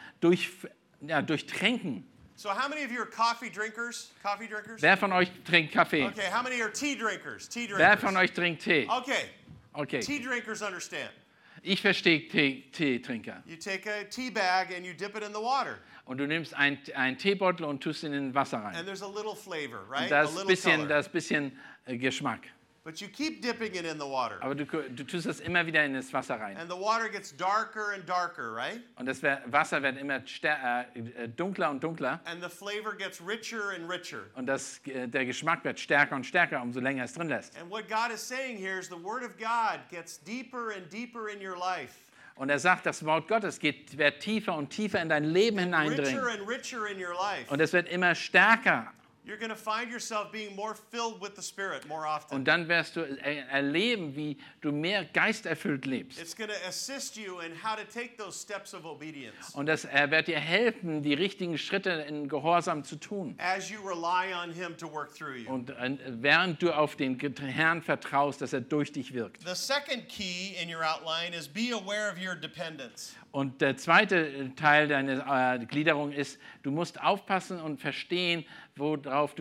durchtränken. So how many of you are coffee drinkers? Coffee drinkers? Wer von euch trinkt Kaffee? Okay, how many are tea drinkers? Tea drinkers. Wer von euch trinkt Tee? Okay. Okay, Tea drinkers understand. ich verstehe Teetrinker. You take a tea bag and you dip it in the water. Und du nimmst einen Teebeutel und tust ihn in Wasser rein. And there's a little flavor, Und right? da A ist little ein color. bisschen Geschmack. but you keep dipping it in the water. Aber du tust das immer wieder in das Wasser rein. And the water gets darker and darker, right? Und das Wasser wird immer dunkler und dunkler. And the flavor gets richer and richer. Und der Geschmack wird stärker und stärker, umso länger es drin lässt. And what God is saying here is the Word of God gets deeper and deeper in your life. Und er sagt, das Wort Gottes wird tiefer und tiefer in dein Leben Richer hineindringen. and richer in your life. Und es wird immer stärker. You're going to find yourself being more filled with the Spirit more often. Und dann wirst du erleben, wie du mehr geisterfüllt lebst. It's going to assist you in how to take those steps of obedience. Und das wird dir helfen, die richtigen Schritte in Gehorsam zu tun. As you rely on Him to work through you. Und während du auf den Herrn vertraust, dass er durch dich wirkt. The second key in your outline is be aware of your dependence. Und der zweite Teil deiner Gliederung ist, du musst aufpassen und verstehen, worauf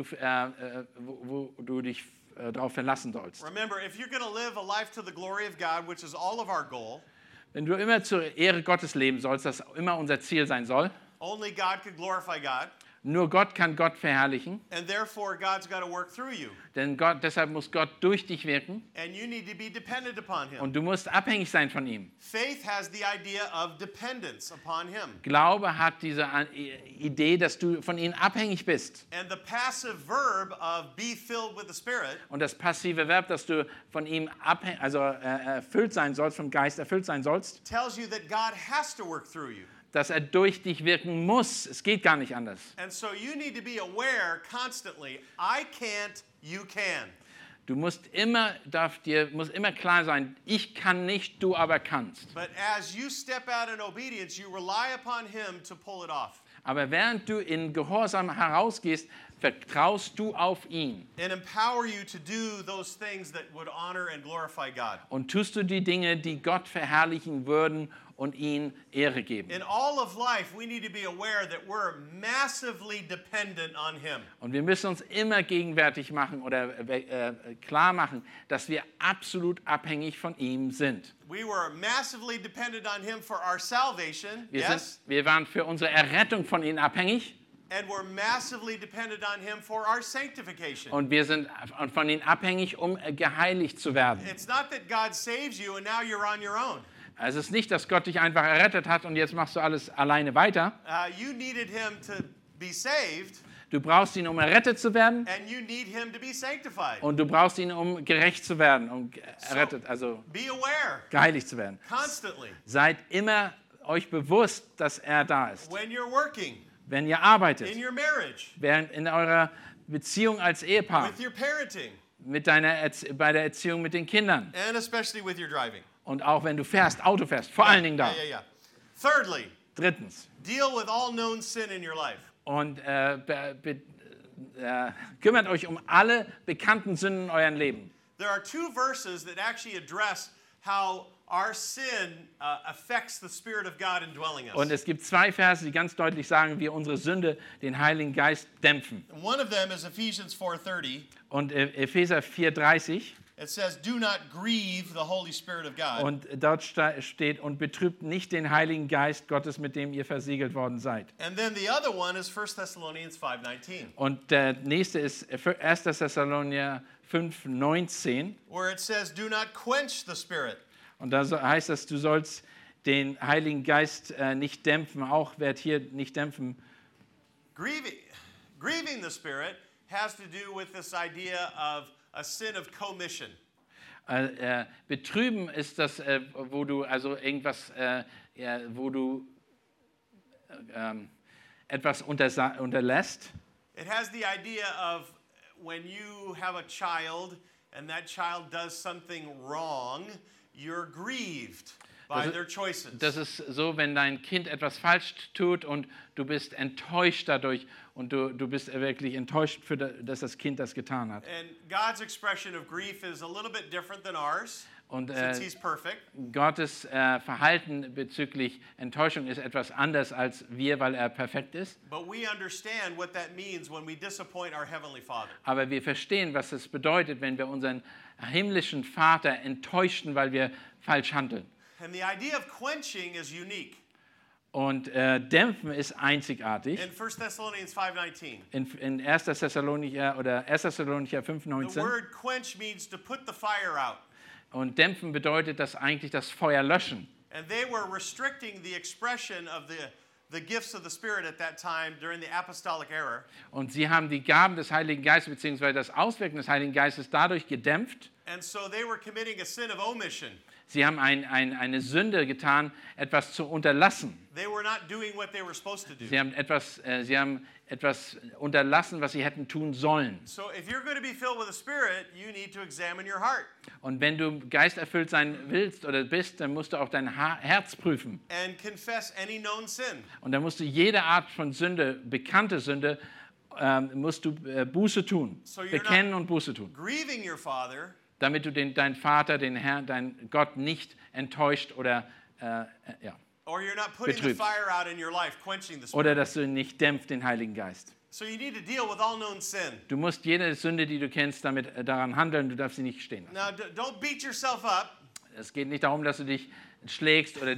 wo du dich darauf verlassen sollst. Remember, if you're going to live a life to the glory of God, which is all of our goal, Wenn du immer zur Ehre Gottes leben sollst, das immer unser Ziel sein soll, only God could glorify God, nur Gott kann Gott verherrlichen, and therefore God's got to work through you. denn deshalb muss Gott durch dich wirken And you need to be dependent upon Him. und du musst abhängig sein von ihm. Faith has the idea of dependence upon Him. Glaube hat diese Idee, dass du von ihm abhängig bist. And the passive verb of be filled with the Spirit Und das passive Verb, dass du von ihm erfüllt sein sollst, vom Geist erfüllt sein sollst, tells you that God has to work through you. dass er durch dich wirken muss. Es geht gar nicht anders. And so you need to be aware constantly, I can't, you can. Du musst immer klar sein, ich kann nicht, du aber kannst. But as you step out in obedience, you rely upon Him to pull it off. Aber während du in Gehorsam herausgehst, vertraust du auf ihn. And empower you to do those things that would honor and glorify God. Und tust du die Dinge, die Gott verherrlichen würden und ihn Ehre geben. In all of life, we need to be aware that we're massively dependent on Him. Und wir müssen uns immer gegenwärtig machen oder klar machen, dass wir absolut abhängig von ihm sind. We were massively dependent on Him for our salvation, yes? Wir waren für unsere Errettung von ihm abhängig. And we're massively dependent on Him for our sanctification. Und wir sind von ihm abhängig, um geheiligt zu werden. It's not that God saves you and now you're on your own. Also es ist nicht, dass Gott dich einfach errettet hat und jetzt machst du alles alleine weiter. You needed Him to be saved, Du brauchst ihn, um errettet zu werden, and you need Him to be sanctified. und du brauchst ihn, um gerecht zu werden, um errettet, also Be aware geheiligt zu werden. constantly Seid immer euch bewusst, dass er da ist. when you're working, Wenn ihr arbeitet, in your marriage, während in eurer Beziehung als Ehepaar, with your parenting, bei der Erziehung mit den Kindern and especially with your driving. und auch wenn du Auto fährst, vor allen Dingen da. Yeah. Thirdly, Drittens, deal with all known sin in your life. und kümmert euch um alle bekannten Sünden in eurem Leben. There are two verses that actually address how our sin affects the Spirit of God indwelling us. Und es gibt zwei Verse, die ganz deutlich sagen, wie unsere Sünde den Heiligen Geist dämpfen. And one of them is Ephesians 4:30. Und Epheser 4,30 It says, "Do not grieve the Holy Spirit of God." und dort steht, und betrübt nicht den Heiligen Geist Gottes, mit dem ihr versiegelt worden seid. And then the other one is 1 Thessalonians 5:19, Und der nächste ist 1. Thessalonier 5,19. where it says, "Do not quench the Spirit." Und da heißt es, du sollst den Heiligen Geist nicht dämpfen, auch wird hier nicht dämpfen. Grieving the Spirit has to do with this idea of a sin of commission. Betrüben ist das, wo du also irgendwas, wo du etwas unterlässt. It has the idea of when you have a child and that child does something wrong, you're grieved by their choices. Das ist so, wenn dein Kind etwas falsch tut und du bist enttäuscht dadurch und du bist wirklich enttäuscht, dass das Kind das getan hat. And God's expression of grief is a little bit different than ours, Und since He's perfect. Gottes Verhalten bezüglich Enttäuschung ist etwas anders als wir, weil er perfekt ist. But we understand what that means when we disappoint our Heavenly Father. Aber wir verstehen, was es bedeutet, wenn wir unseren himmlischen Vater enttäuschen, weil wir falsch handeln. And the idea of quenching is unique. Und Dämpfen ist einzigartig. In 1 Thessalonians 5:19. In 1. Thessalonicher oder 1. Thessalonicher The 5,19. word quench means to put the fire out. Und dämpfen bedeutet das eigentlich das Feuer löschen. And they were restricting the expression of the gifts of the Spirit at that time during the apostolic era. Und sie haben die Gaben des Heiligen Geistes bzw. das Auswirken des Heiligen Geistes dadurch gedämpft. And so they were committing a sin of omission. Sie haben eine Sünde getan, etwas zu unterlassen. They were not doing what they were supposed to do. Sie haben etwas unterlassen, was sie hätten tun sollen. So if you're going to be filled with the Spirit, you need to examine your heart Und wenn du geisterfüllt sein willst oder bist, dann musst du auch dein Herz prüfen. and confess any known sin. Und dann musst du jede Art von Sünde, bekannte Sünde, musst du Buße tun. So you're Bekennen und Buße tun. Grieving your Father, Damit du deinen Vater, den Herrn, deinen Gott nicht enttäuscht oder, or you're not putting the Betrübst. fire out in your life, quenching the Spirit. oder dass du nicht dämpft den Heiligen Geist. So you need to deal with all known sin. Du musst jede Sünde, die du kennst, daran handeln. Du darfst sie nicht stehen lassen. Now, don't beat yourself up. Es geht nicht darum, dass du dich schlägst oder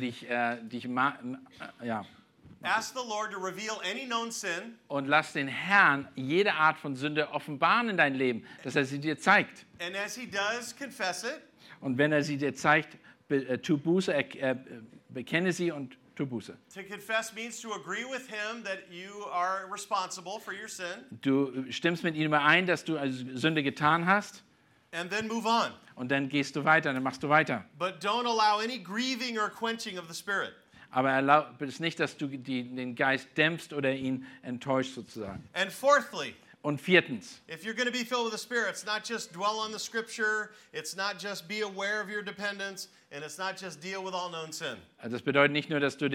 Ask the Lord to reveal any known sin, und lass den Herrn jede Art von Sünde offenbaren in dein Leben, dass er sie dir zeigt. and as He does, confess it. Und wenn er sie dir zeigt, tu Buße, bekenne sie und tu Buße. To confess means to agree with Him that you are responsible for your sin, Du stimmst mit ihm überein, dass du also Sünde getan hast and then move on. und dann gehst du weiter, dann machst du weiter. But don't allow any grieving or quenching of the Spirit. Aber erlaub es nicht, dass du den Geist dämpfst oder ihn enttäuscht sozusagen. And fourthly, Und viertens, if you're going to be filled with the Spirit, it's not just dwell on the Scripture, it's not just be aware of your dependence, and it's not just deal with all known sin. das bedeutet nicht nur, dass du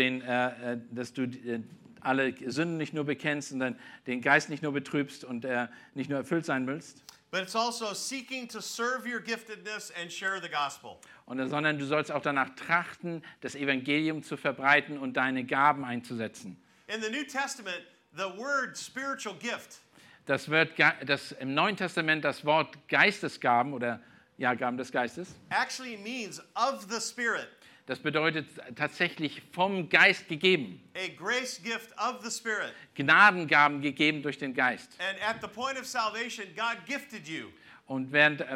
alle Sünden nicht nur bekennst und dann den Geist nicht nur betrübst und nicht nur erfüllt sein willst, But it's also seeking to serve your giftedness and share the gospel. sondern du sollst auch danach trachten, das Evangelium zu verbreiten und deine Gaben einzusetzen. In the New Testament, the word spiritual gift Das im Neuen Testament das Wort Geistesgaben oder Gaben des Geistes, actually means of the Spirit, das bedeutet tatsächlich vom Geist gegeben. a grace gift of the Spirit. Gnadengaben gegeben durch den Geist. And at the point of salvation, God gifted you. Und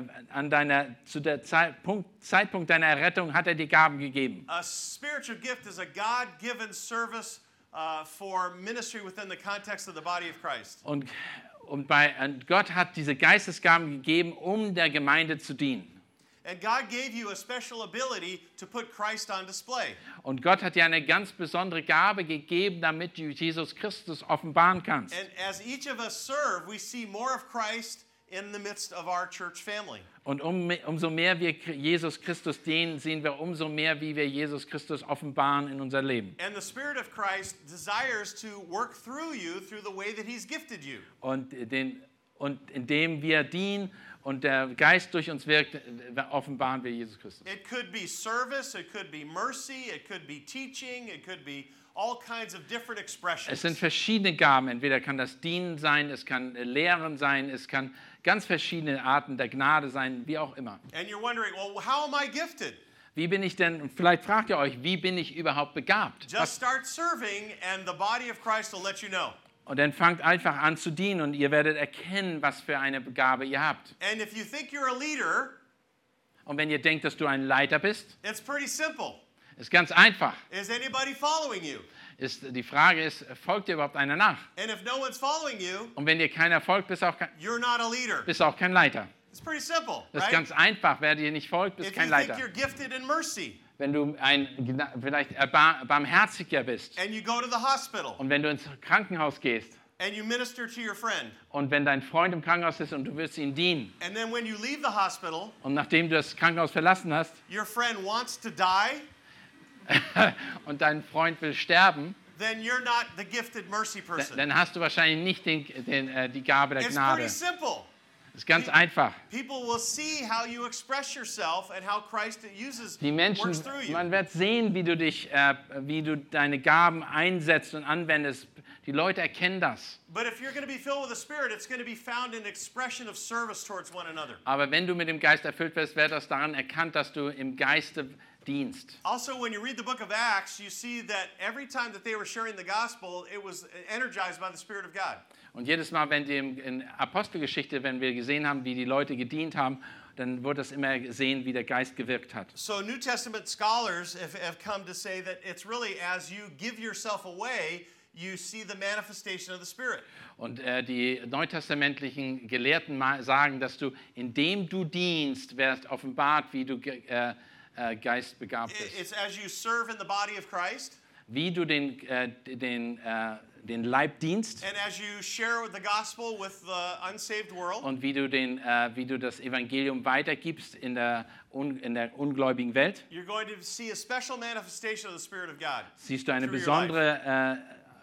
zu der Zeitpunkt deiner Errettung hat er die Gaben gegeben. A spiritual gift is a God-given service for ministry within the context of the body of Christ. Und Gott hat diese Geistesgaben gegeben, um der Gemeinde zu dienen. And God gave you a special ability to put Christ on display. Und Gott hat dir eine ganz besondere Gabe gegeben, damit du Jesus Christus offenbaren kannst. And as each of us serve, we see more of Christ in the midst of our church family. Und umso mehr wir Jesus Christus dienen, sehen wir umso mehr, wie wir Jesus Christus offenbaren in unser Leben. And the Spirit of Christ desires to work through you through the way that He's gifted you. Und indem wir dienen und der Geist durch uns wirkt, offenbaren wir Jesus Christus. It could be service, it could be mercy, it could be teaching, it could be all kinds of different expressions. Es sind verschiedene Gaben. Entweder kann das Dienen sein, es kann Lehren sein, es kann ganz verschiedene Arten der Gnade sein, wie auch immer. And you're wondering, well, how am I gifted? Wie bin ich denn, vielleicht fragt ihr euch, wie bin ich überhaupt begabt? Just start serving and the body of Christ will let you know. Und dann fangt einfach an zu dienen und ihr werdet erkennen, was für eine Gabe ihr habt. And if you think you're a leader, Und wenn ihr denkt, dass du ein Leiter bist, it's pretty simple. ist ganz einfach. Is anybody following you? Die Frage ist, folgt dir überhaupt einer nach? And if no one's following you, Und wenn dir keiner folgt, bist du you're not a leader. auch kein Leiter. It's pretty simple, Das ist right? ganz einfach. Wer dir nicht folgt, bist If kein you think Leiter. you're gifted in mercy Wenn du vielleicht barmherziger bist and you go to the hospital und wenn du ins Krankenhaus gehst and you minister to your friend, und wenn dein Freund im Krankenhaus ist und du wirst ihm dienen and then when you leave the hospital, und nachdem du das Krankenhaus verlassen hast your friend wants to die, und dein Freund will sterben, then you're not the gifted mercy person. dann hast du wahrscheinlich nicht die Gabe der It's Gnade. pretty simple. Das ist ganz einfach. People will see how you express yourself and how Christ Die Menschen, works through you. man wird sehen, wie du deine Gaben einsetzt und anwendest. Die Leute erkennen das. But if you're going to be filled with the Spirit, it's going to be found in expression of service towards one another. Aber wenn du mit dem Geist erfüllt wirst, wird das daran erkannt, dass du im Geiste Dienst. Also, when you read the book of Acts, you see that every time that they were sharing the gospel, it was energized by the Spirit of God. Und jedes Mal, wenn die in Apostelgeschichte, wenn wir gesehen haben, wie die Leute gedient haben, dann wurde das immer gesehen, wie der Geist gewirkt hat. So New Testament scholars have come to say that it's really as you give yourself away, you see the manifestation of the Spirit. Und die neutestamentlichen Gelehrten sagen, dass du, indem du dienst, wirst offenbart, wie du geistbegabt bist. It's as you serve in the body of Christ. Wie du den Leib dienst And as you share the gospel with the unsaved world. und wie du das Evangelium weitergibst in der ungläubigen Welt, You're going to see a special manifestation of the Spirit of God. siehst du eine through your life.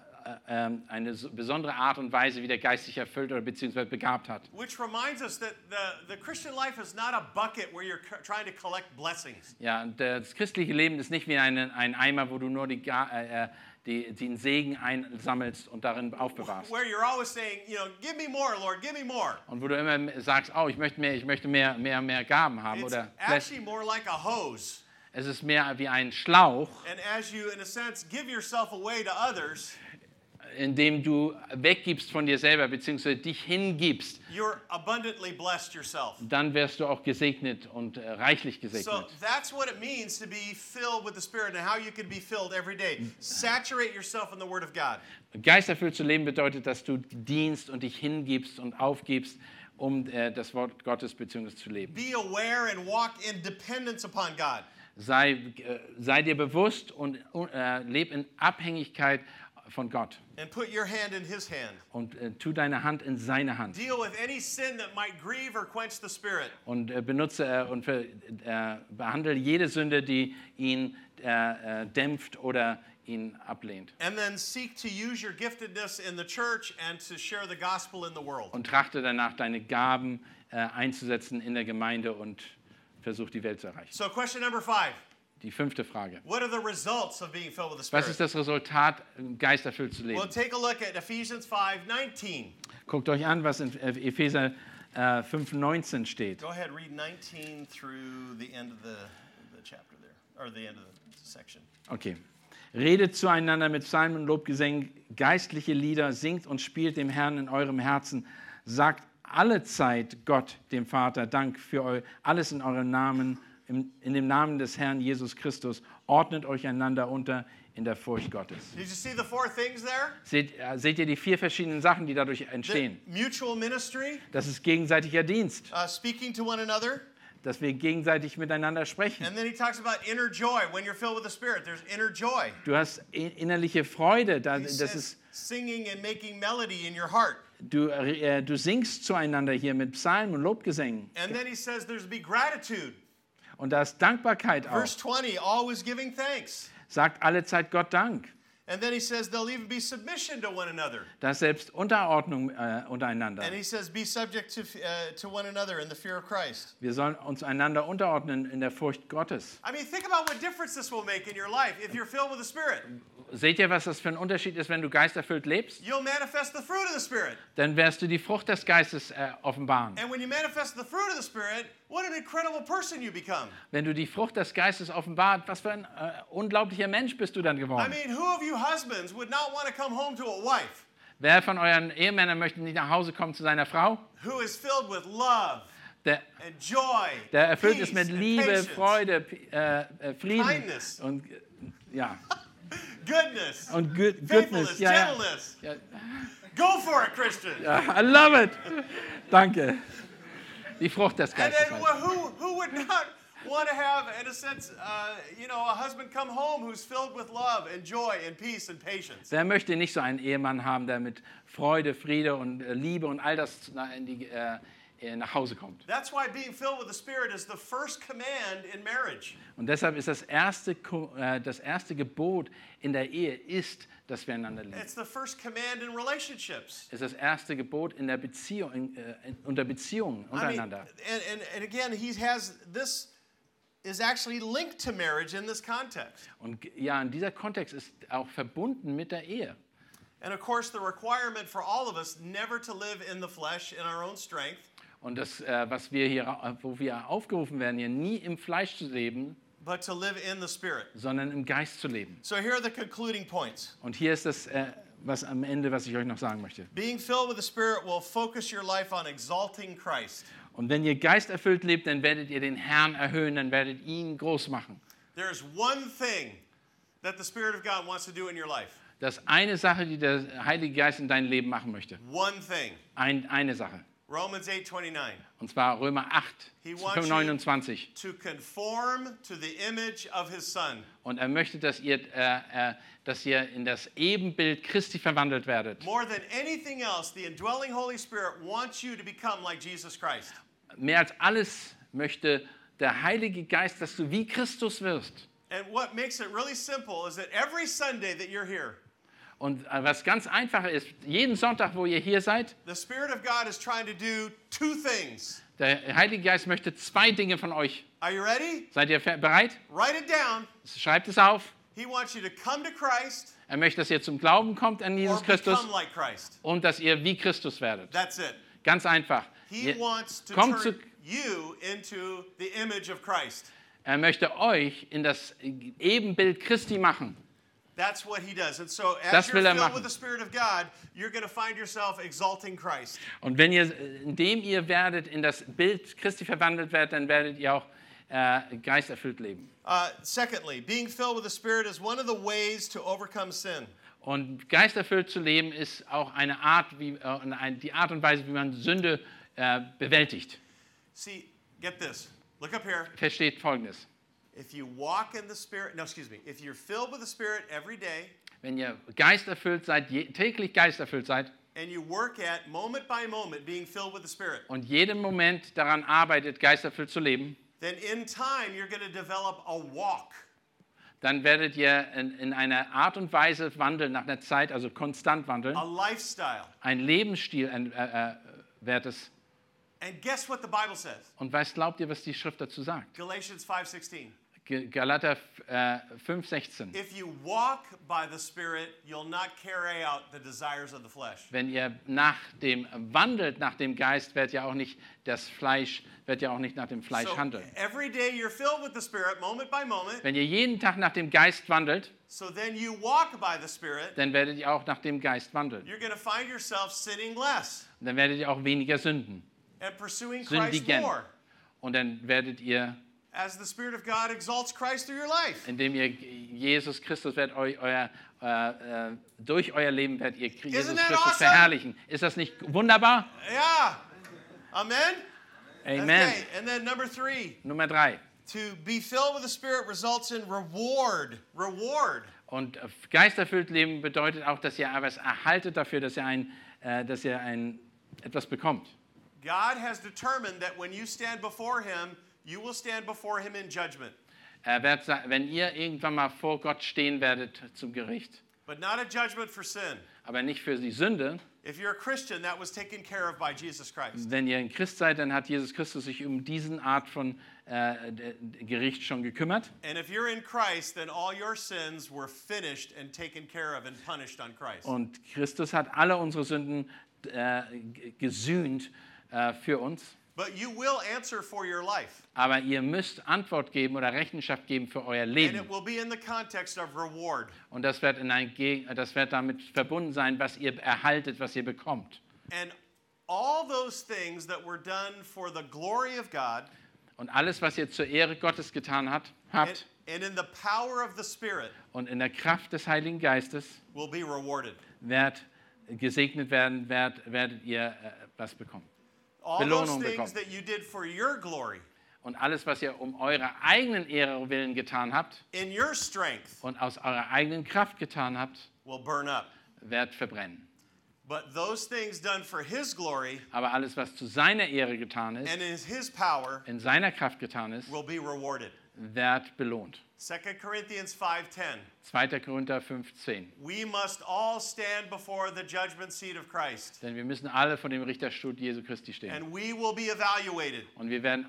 besondere Art und Weise, wie der Geist sich erfüllt oder beziehungsweise begabt hat. Which reminds us that the Christian life is not a bucket where you're trying to collect blessings. Ja, und das christliche Leben ist nicht wie ein Eimer, wo du nur den Segen einsammelst und darin aufbewahrst. Where you're always saying, give me more, Lord, give me more. Und wo du immer sagst, oh, ich möchte mehr Gaben haben. It's Oder actually more like a hose. es ist mehr wie ein Schlauch, And as you, in a sense, give yourself away to others, indem du weggibst von dir selber, beziehungsweise dich hingibst, you're abundantly blessed yourself. dann wirst du auch gesegnet und reichlich So gesegnet. that's what it means to be filled with the Spirit and how you can be filled every day. Saturate yourself in the Word of God. Geisterfüllt zu leben bedeutet, dass du dienst und dich hingibst und aufgibst, um das Wort Gottes beziehungsweise zu leben. Be aware and walk in dependence upon God. Sei dir bewusst und leb in Abhängigkeit von Gott. And put your hand in His hand. Und tu deine Hand in seine Hand. Deal with any sin that might grieve or quench the Spirit. Und benutze und behandle jede Sünde, die ihn dämpft oder ihn ablehnt. And then seek to use your giftedness in the church and to share the gospel in the world. Und trachte danach, deine Gaben einzusetzen in der Gemeinde und versuch, die Welt zu erreichen. So question number 5. Die 5. Frage. What are the results of being filled with the Was Spirit? ist das Resultat, geisterfüllt zu leben? Well, take a look at Ephesians 5:19. Guckt euch an, was in Epheser 5,19 steht. Go ahead, read 19 through the end of the chapter there, or the end of the section. Okay. Redet zueinander mit Psalmen und Lobgesängen, geistliche Lieder, singt und spielt dem Herrn in eurem Herzen. Sagt alle Zeit Gott, dem Vater, Dank für alles in eurem Namen, in dem Namen des Herrn Jesus Christus. Ordnet euch einander unter in der Furcht Gottes. Did you see the 4 things there? Seht ihr die 4 verschiedenen Sachen, die dadurch The entstehen? mutual ministry, Das ist gegenseitiger Dienst, speaking to one another, dass wir gegenseitig miteinander sprechen. and then he talks about inner joy. When you're filled with the Spirit, there's inner joy. Du hast innerliche Freude, He das says ist, singing and making melody in your heart. du singst zueinander hier mit Psalmen und Lobgesängen. And then he says there's be gratitude. Und da ist Dankbarkeit auch. Verse 20, always giving thanks. Sagt alle Zeit Gott Dank. And then he says there'll even be submission to one another. Da ist selbst Unterordnung untereinander. And he says be subject to one another in the fear of Christ. Wir sollen uns einander unterordnen in der Furcht Gottes. I mean, think about what difference this will make in your life if you're filled with the Spirit. Seht ihr, was das für ein Unterschied ist, wenn du geisterfüllt lebst? You'll manifest the fruit of the Spirit. Dann wirst du die Frucht des Geistes offenbaren. And when you manifest the fruit of the Spirit, what an incredible person you become. Wenn du die Frucht des Geistes offenbart, was für ein unglaublicher Mensch bist du dann I geworden. mean, who of you husbands would not want to come home to a wife Wer von euren Ehemännern möchte nicht nach Hause kommen zu seiner Frau? who is filled with love Der and joy, erfüllt peace, ist mit and Liebe, patience, Freude, Frieden Kindness. und ja goodness, und faithfulness, Goodness. Ja, ja. gentleness. Ja. Go for it, Christian. I love it. Danke. Die Frucht des And Geistes. then halt. who would not want to have, in a sense, a husband come home who's filled with love and joy and peace and patience? Wer möchte nicht so einen Ehemann haben, der mit Freude, Friede und Liebe und all das nach Hause kommt? That's why being filled with the Spirit is the first command in marriage. Und deshalb ist das erste Gebot in der Ehe ist, dass wir einander lieben. It's the first command in relationships. Es ist das erste Gebot in der Beziehung, unter Beziehungen I mean, untereinander. and again, this is actually linked to marriage in this context. Und ja, in dieser Kontext ist auch verbunden mit der Ehe. And of course, the requirement for all of us never to live in the flesh in our own strength, Und das, wo wir aufgerufen werden, hier nie im Fleisch zu leben, but to live in the Spirit. sondern im Geist zu leben. So here are the concluding points. Und hier ist das was am Ende, was ich euch noch sagen möchte. Being filled with the Spirit will focus your life on exalting Christ. Und wenn ihr geisterfüllt lebt, dann werdet ihr den Herrn erhöhen, dann werdet ihn groß machen. There is one thing that the Spirit of God wants to do in your life. Das ist eine Sache, die der Heilige Geist in dein Leben machen möchte. One thing. Eine Sache. Romans 8:29. Und zwar Römer 8, He wants 29. to conform to the image of his Son. Und er möchte, dass ihr in das Ebenbild Christi verwandelt werdet. More than anything else, the indwelling Holy Spirit wants you to become like Jesus Christ. Mehr als alles möchte der Heilige Geist, dass du wie Christus wirst. And what makes it really simple is that every Sunday that you're here, Und was ganz einfach ist, jeden Sonntag, wo ihr hier seid, the Spirit of God is trying to do two things. der Heilige Geist möchte zwei Dinge von euch. Are you ready? Seid ihr bereit? Write it down. Schreibt es auf. He wants you to come to Christ Er möchte, dass ihr zum Glauben kommt an or Jesus Christus become like Christ. und dass ihr wie Christus werdet. That's it. Ganz einfach. He Ihr wants to kommt turn you into the image of Christ. Er möchte euch in das Ebenbild Christi machen. That's what he does. And so as Das you're will er filled machen. with the Spirit of God, you're going to find yourself exalting Christ. Und wenn ihr, indem ihr werdet in das Bild Christi verwandelt werdet, dann werdet ihr auch geisterfüllt leben. Secondly, being filled with the Spirit is one of the ways to overcome sin. Und geisterfüllt zu leben ist auch eine Art, die Art und Weise, wie man Sünde bewältigt. See, get this. Look up here. Versteht Folgendes. If you walk in the Spirit, if you're filled with the Spirit every day Wenn ihr geisterfüllt seid, täglich geisterfüllt seid and you work at moment by moment being filled with the Spirit, und jeden Moment daran arbeitet, geisterfüllt zu leben, then in time you're going to develop a walk. dann werdet ihr in einer Art und Weise wandeln, nach einer Zeit, also konstant wandeln. A lifestyle. Ein Lebensstil wird es. And guess what the Bible says? Und was glaubt ihr, was die Schrift dazu sagt? Galatians 5:16. Galater 5,16. If you walk by the Spirit, you'll not carry out the desires of the flesh. Wenn ihr wandelt nach dem Geist, wird ja auch nicht nach dem Fleisch So handeln. every day you're filled with the Spirit, moment by moment. Wenn ihr jeden Tag nach dem Geist wandelt, So then you walk by the Spirit. dann werdet ihr auch nach dem Geist wandeln. You're going to find yourself sinning less Und dann werdet ihr auch weniger sünden. and pursuing Christ Sündigen. more Und dann werdet ihr, as the Spirit of God exalts Christ through your life. indem ihr Jesus Christus durch euer Leben werdet ihr Jesus Isn't that Christus awesome? verherrlichen. Ist das nicht wunderbar? Yeah. Amen? Amen. Okay. And then number 3, Nummer 3. to be filled with the Spirit results in reward. Reward. Und geisterfüllt leben bedeutet auch, dass ihr etwas erhaltet dafür, dass ihr etwas bekommt. God has determined that when you stand before Him, you will stand before Him in judgment. Wenn ihr irgendwann mal vor Gott stehen werdet zum Gericht, But not a judgment for sin. aber nicht für die Sünde. If you're a Christian, that was taken care of by Jesus Christ. Wenn ihr ein Christ seid, dann hat Jesus Christus sich um diesen Art von Gericht schon gekümmert. And if you're in Christ, then all your sins were finished and taken care of and punished on Christ. Und Christus hat alle unsere Sünden gesühnt für uns. But you will answer for your life. Aber ihr müsst Antwort geben oder Rechenschaft geben für euer And Leben. it will be in the context of reward. Und das wird damit verbunden sein, was ihr erhaltet, was ihr bekommt. And all those things that were done for the glory of God Und alles, was ihr zur Ehre Gottes getan habt and in the power of the Spirit und in der Kraft des Heiligen Geistes will be rewarded. wird gesegnet werden, werdet ihr was bekommen. All those Belohnung things bekommen. that you did for your glory, Und alles, was ihr um eurer eigenen Ehre willen getan habt in your strength, und aus eurer eigenen Kraft getan habt, will burn up. wird verbrennen. But those things done for His glory Aber alles, was zu seiner Ehre getan ist, and in His power in seiner Kraft getan ist, will be rewarded. wird belohnt. 2 Corinthians 5:10. 2. Korinther 5,10. We must all stand before the judgment seat of Christ, Denn wir müssen alle vor dem Richterstuhl Jesu Christi stehen. and we will be evaluated. Und wir werden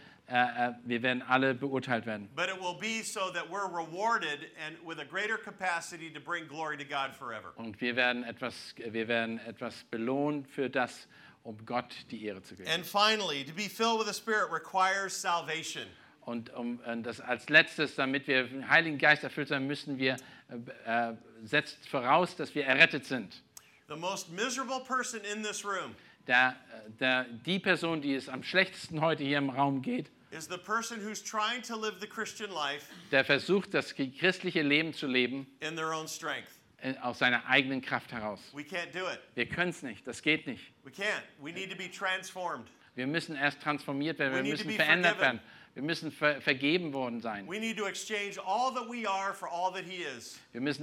alle beurteilt werden. But it will be so that we're rewarded and with a greater capacity to bring glory to God forever. Und wir werden etwas belohnt für das, um Gott die Ehre zu geben. And finally, to be filled with the Spirit requires salvation. Und das als letztes, damit wir vom Heiligen Geist erfüllt sein, müssen wir, setzt voraus, dass wir errettet sind. The most miserable person in this room Die Person, die es am schlechtesten heute hier im Raum geht, is the person who's trying to live the Christian life der versucht, das christliche Leben zu leben, in their own strength. aus seiner eigenen Kraft heraus. We can't do it. Wir können es nicht, das geht nicht. We can't. We need to be transformed. Wir müssen erst transformiert werden, We wir need to müssen be verändert forgiven. werden, wir müssen vergeben worden sein. We need to exchange all that we are for all that He is. Wir müssen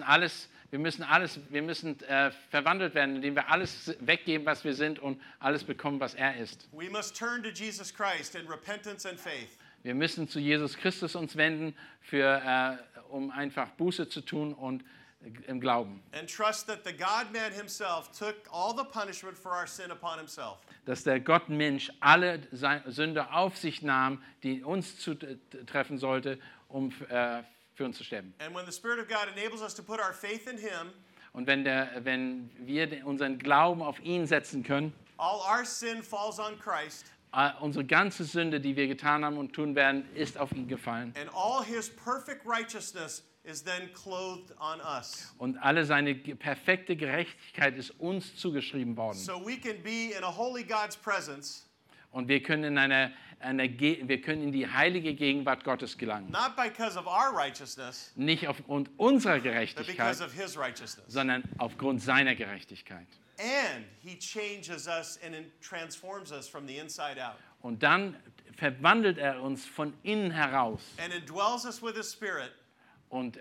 verwandelt werden, indem wir alles weggeben, was wir sind und alles bekommen, was er ist. We must turn to Jesus Christ in repentance and faith. Wir müssen zu Jesus Christus uns wenden, um einfach Buße zu tun und im Glauben. And trust that the God-man himself took all the punishment for our sin upon himself. Dass der Gottmensch alle Sünde auf sich nahm, die uns zutreffen sollte, um für uns zu sterben. And when the Spirit of God enables us to put our faith in Him, Und wenn wir unseren Glauben auf ihn setzen können, all our sin falls on Christ, unsere ganze Sünde, die wir getan haben und tun werden, ist auf ihn gefallen. and all His perfect righteousness is then clothed on us. Und alle seine perfekte Gerechtigkeit ist uns zugeschrieben worden. So we can be in a holy God's presence, Und wir können wir können in die heilige Gegenwart Gottes gelangen. not because of our righteousness, Nicht aufgrund unserer but Gerechtigkeit, because of His righteousness. sondern aufgrund seiner Gerechtigkeit. And He changes us and transforms us from the inside out, Und dann verwandelt er uns von innen heraus. and indwells us with His Spirit, Und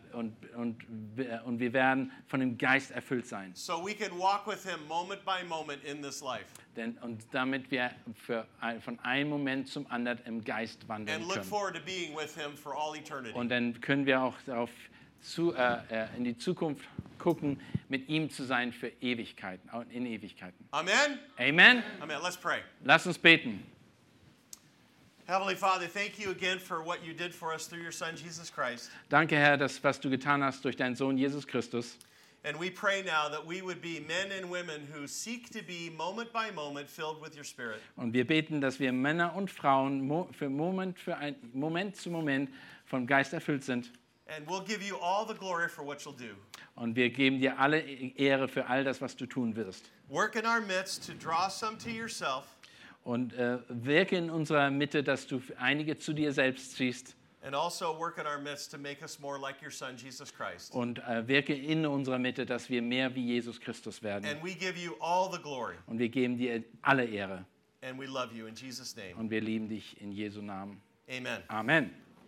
wir werden von dem Geist erfüllt sein. so we can walk with Him moment by moment in this life, Damit wir von einem Moment zum anderen im Geist wandeln and look können. forward to being with Him for all eternity. Und dann können wir auch in die Zukunft gucken, mit ihm zu sein für Ewigkeiten, in Ewigkeiten. Amen? Amen. Amen. Let's pray. Lass uns beten. Heavenly Father, thank you again for what you did for us through your Son, Jesus Christ. Danke, Herr, was du getan hast durch deinen Sohn Jesus Christus. And we pray now that we would be men and women who seek to be moment by moment filled with your Spirit. Und wir beten, dass wir Männer und Frauen Moment zu Moment vom Geist erfüllt sind. And we'll give you all the glory for what you'll do. Und wir geben dir alle Ehre für all das, was du tun wirst. Work in our midst to draw some to yourself, Und wirke in unserer Mitte, dass du einige zu dir selbst ziehst. and also work in our midst to make us more like your Son, Jesus Christ. Und wirke in unserer Mitte, dass wir mehr wie Jesus Christus werden. And we give you all the glory, Und wir geben dir alle Ehre. and we love you in Jesus' name. Und wir lieben dich in Jesu Namen. Amen. Amen.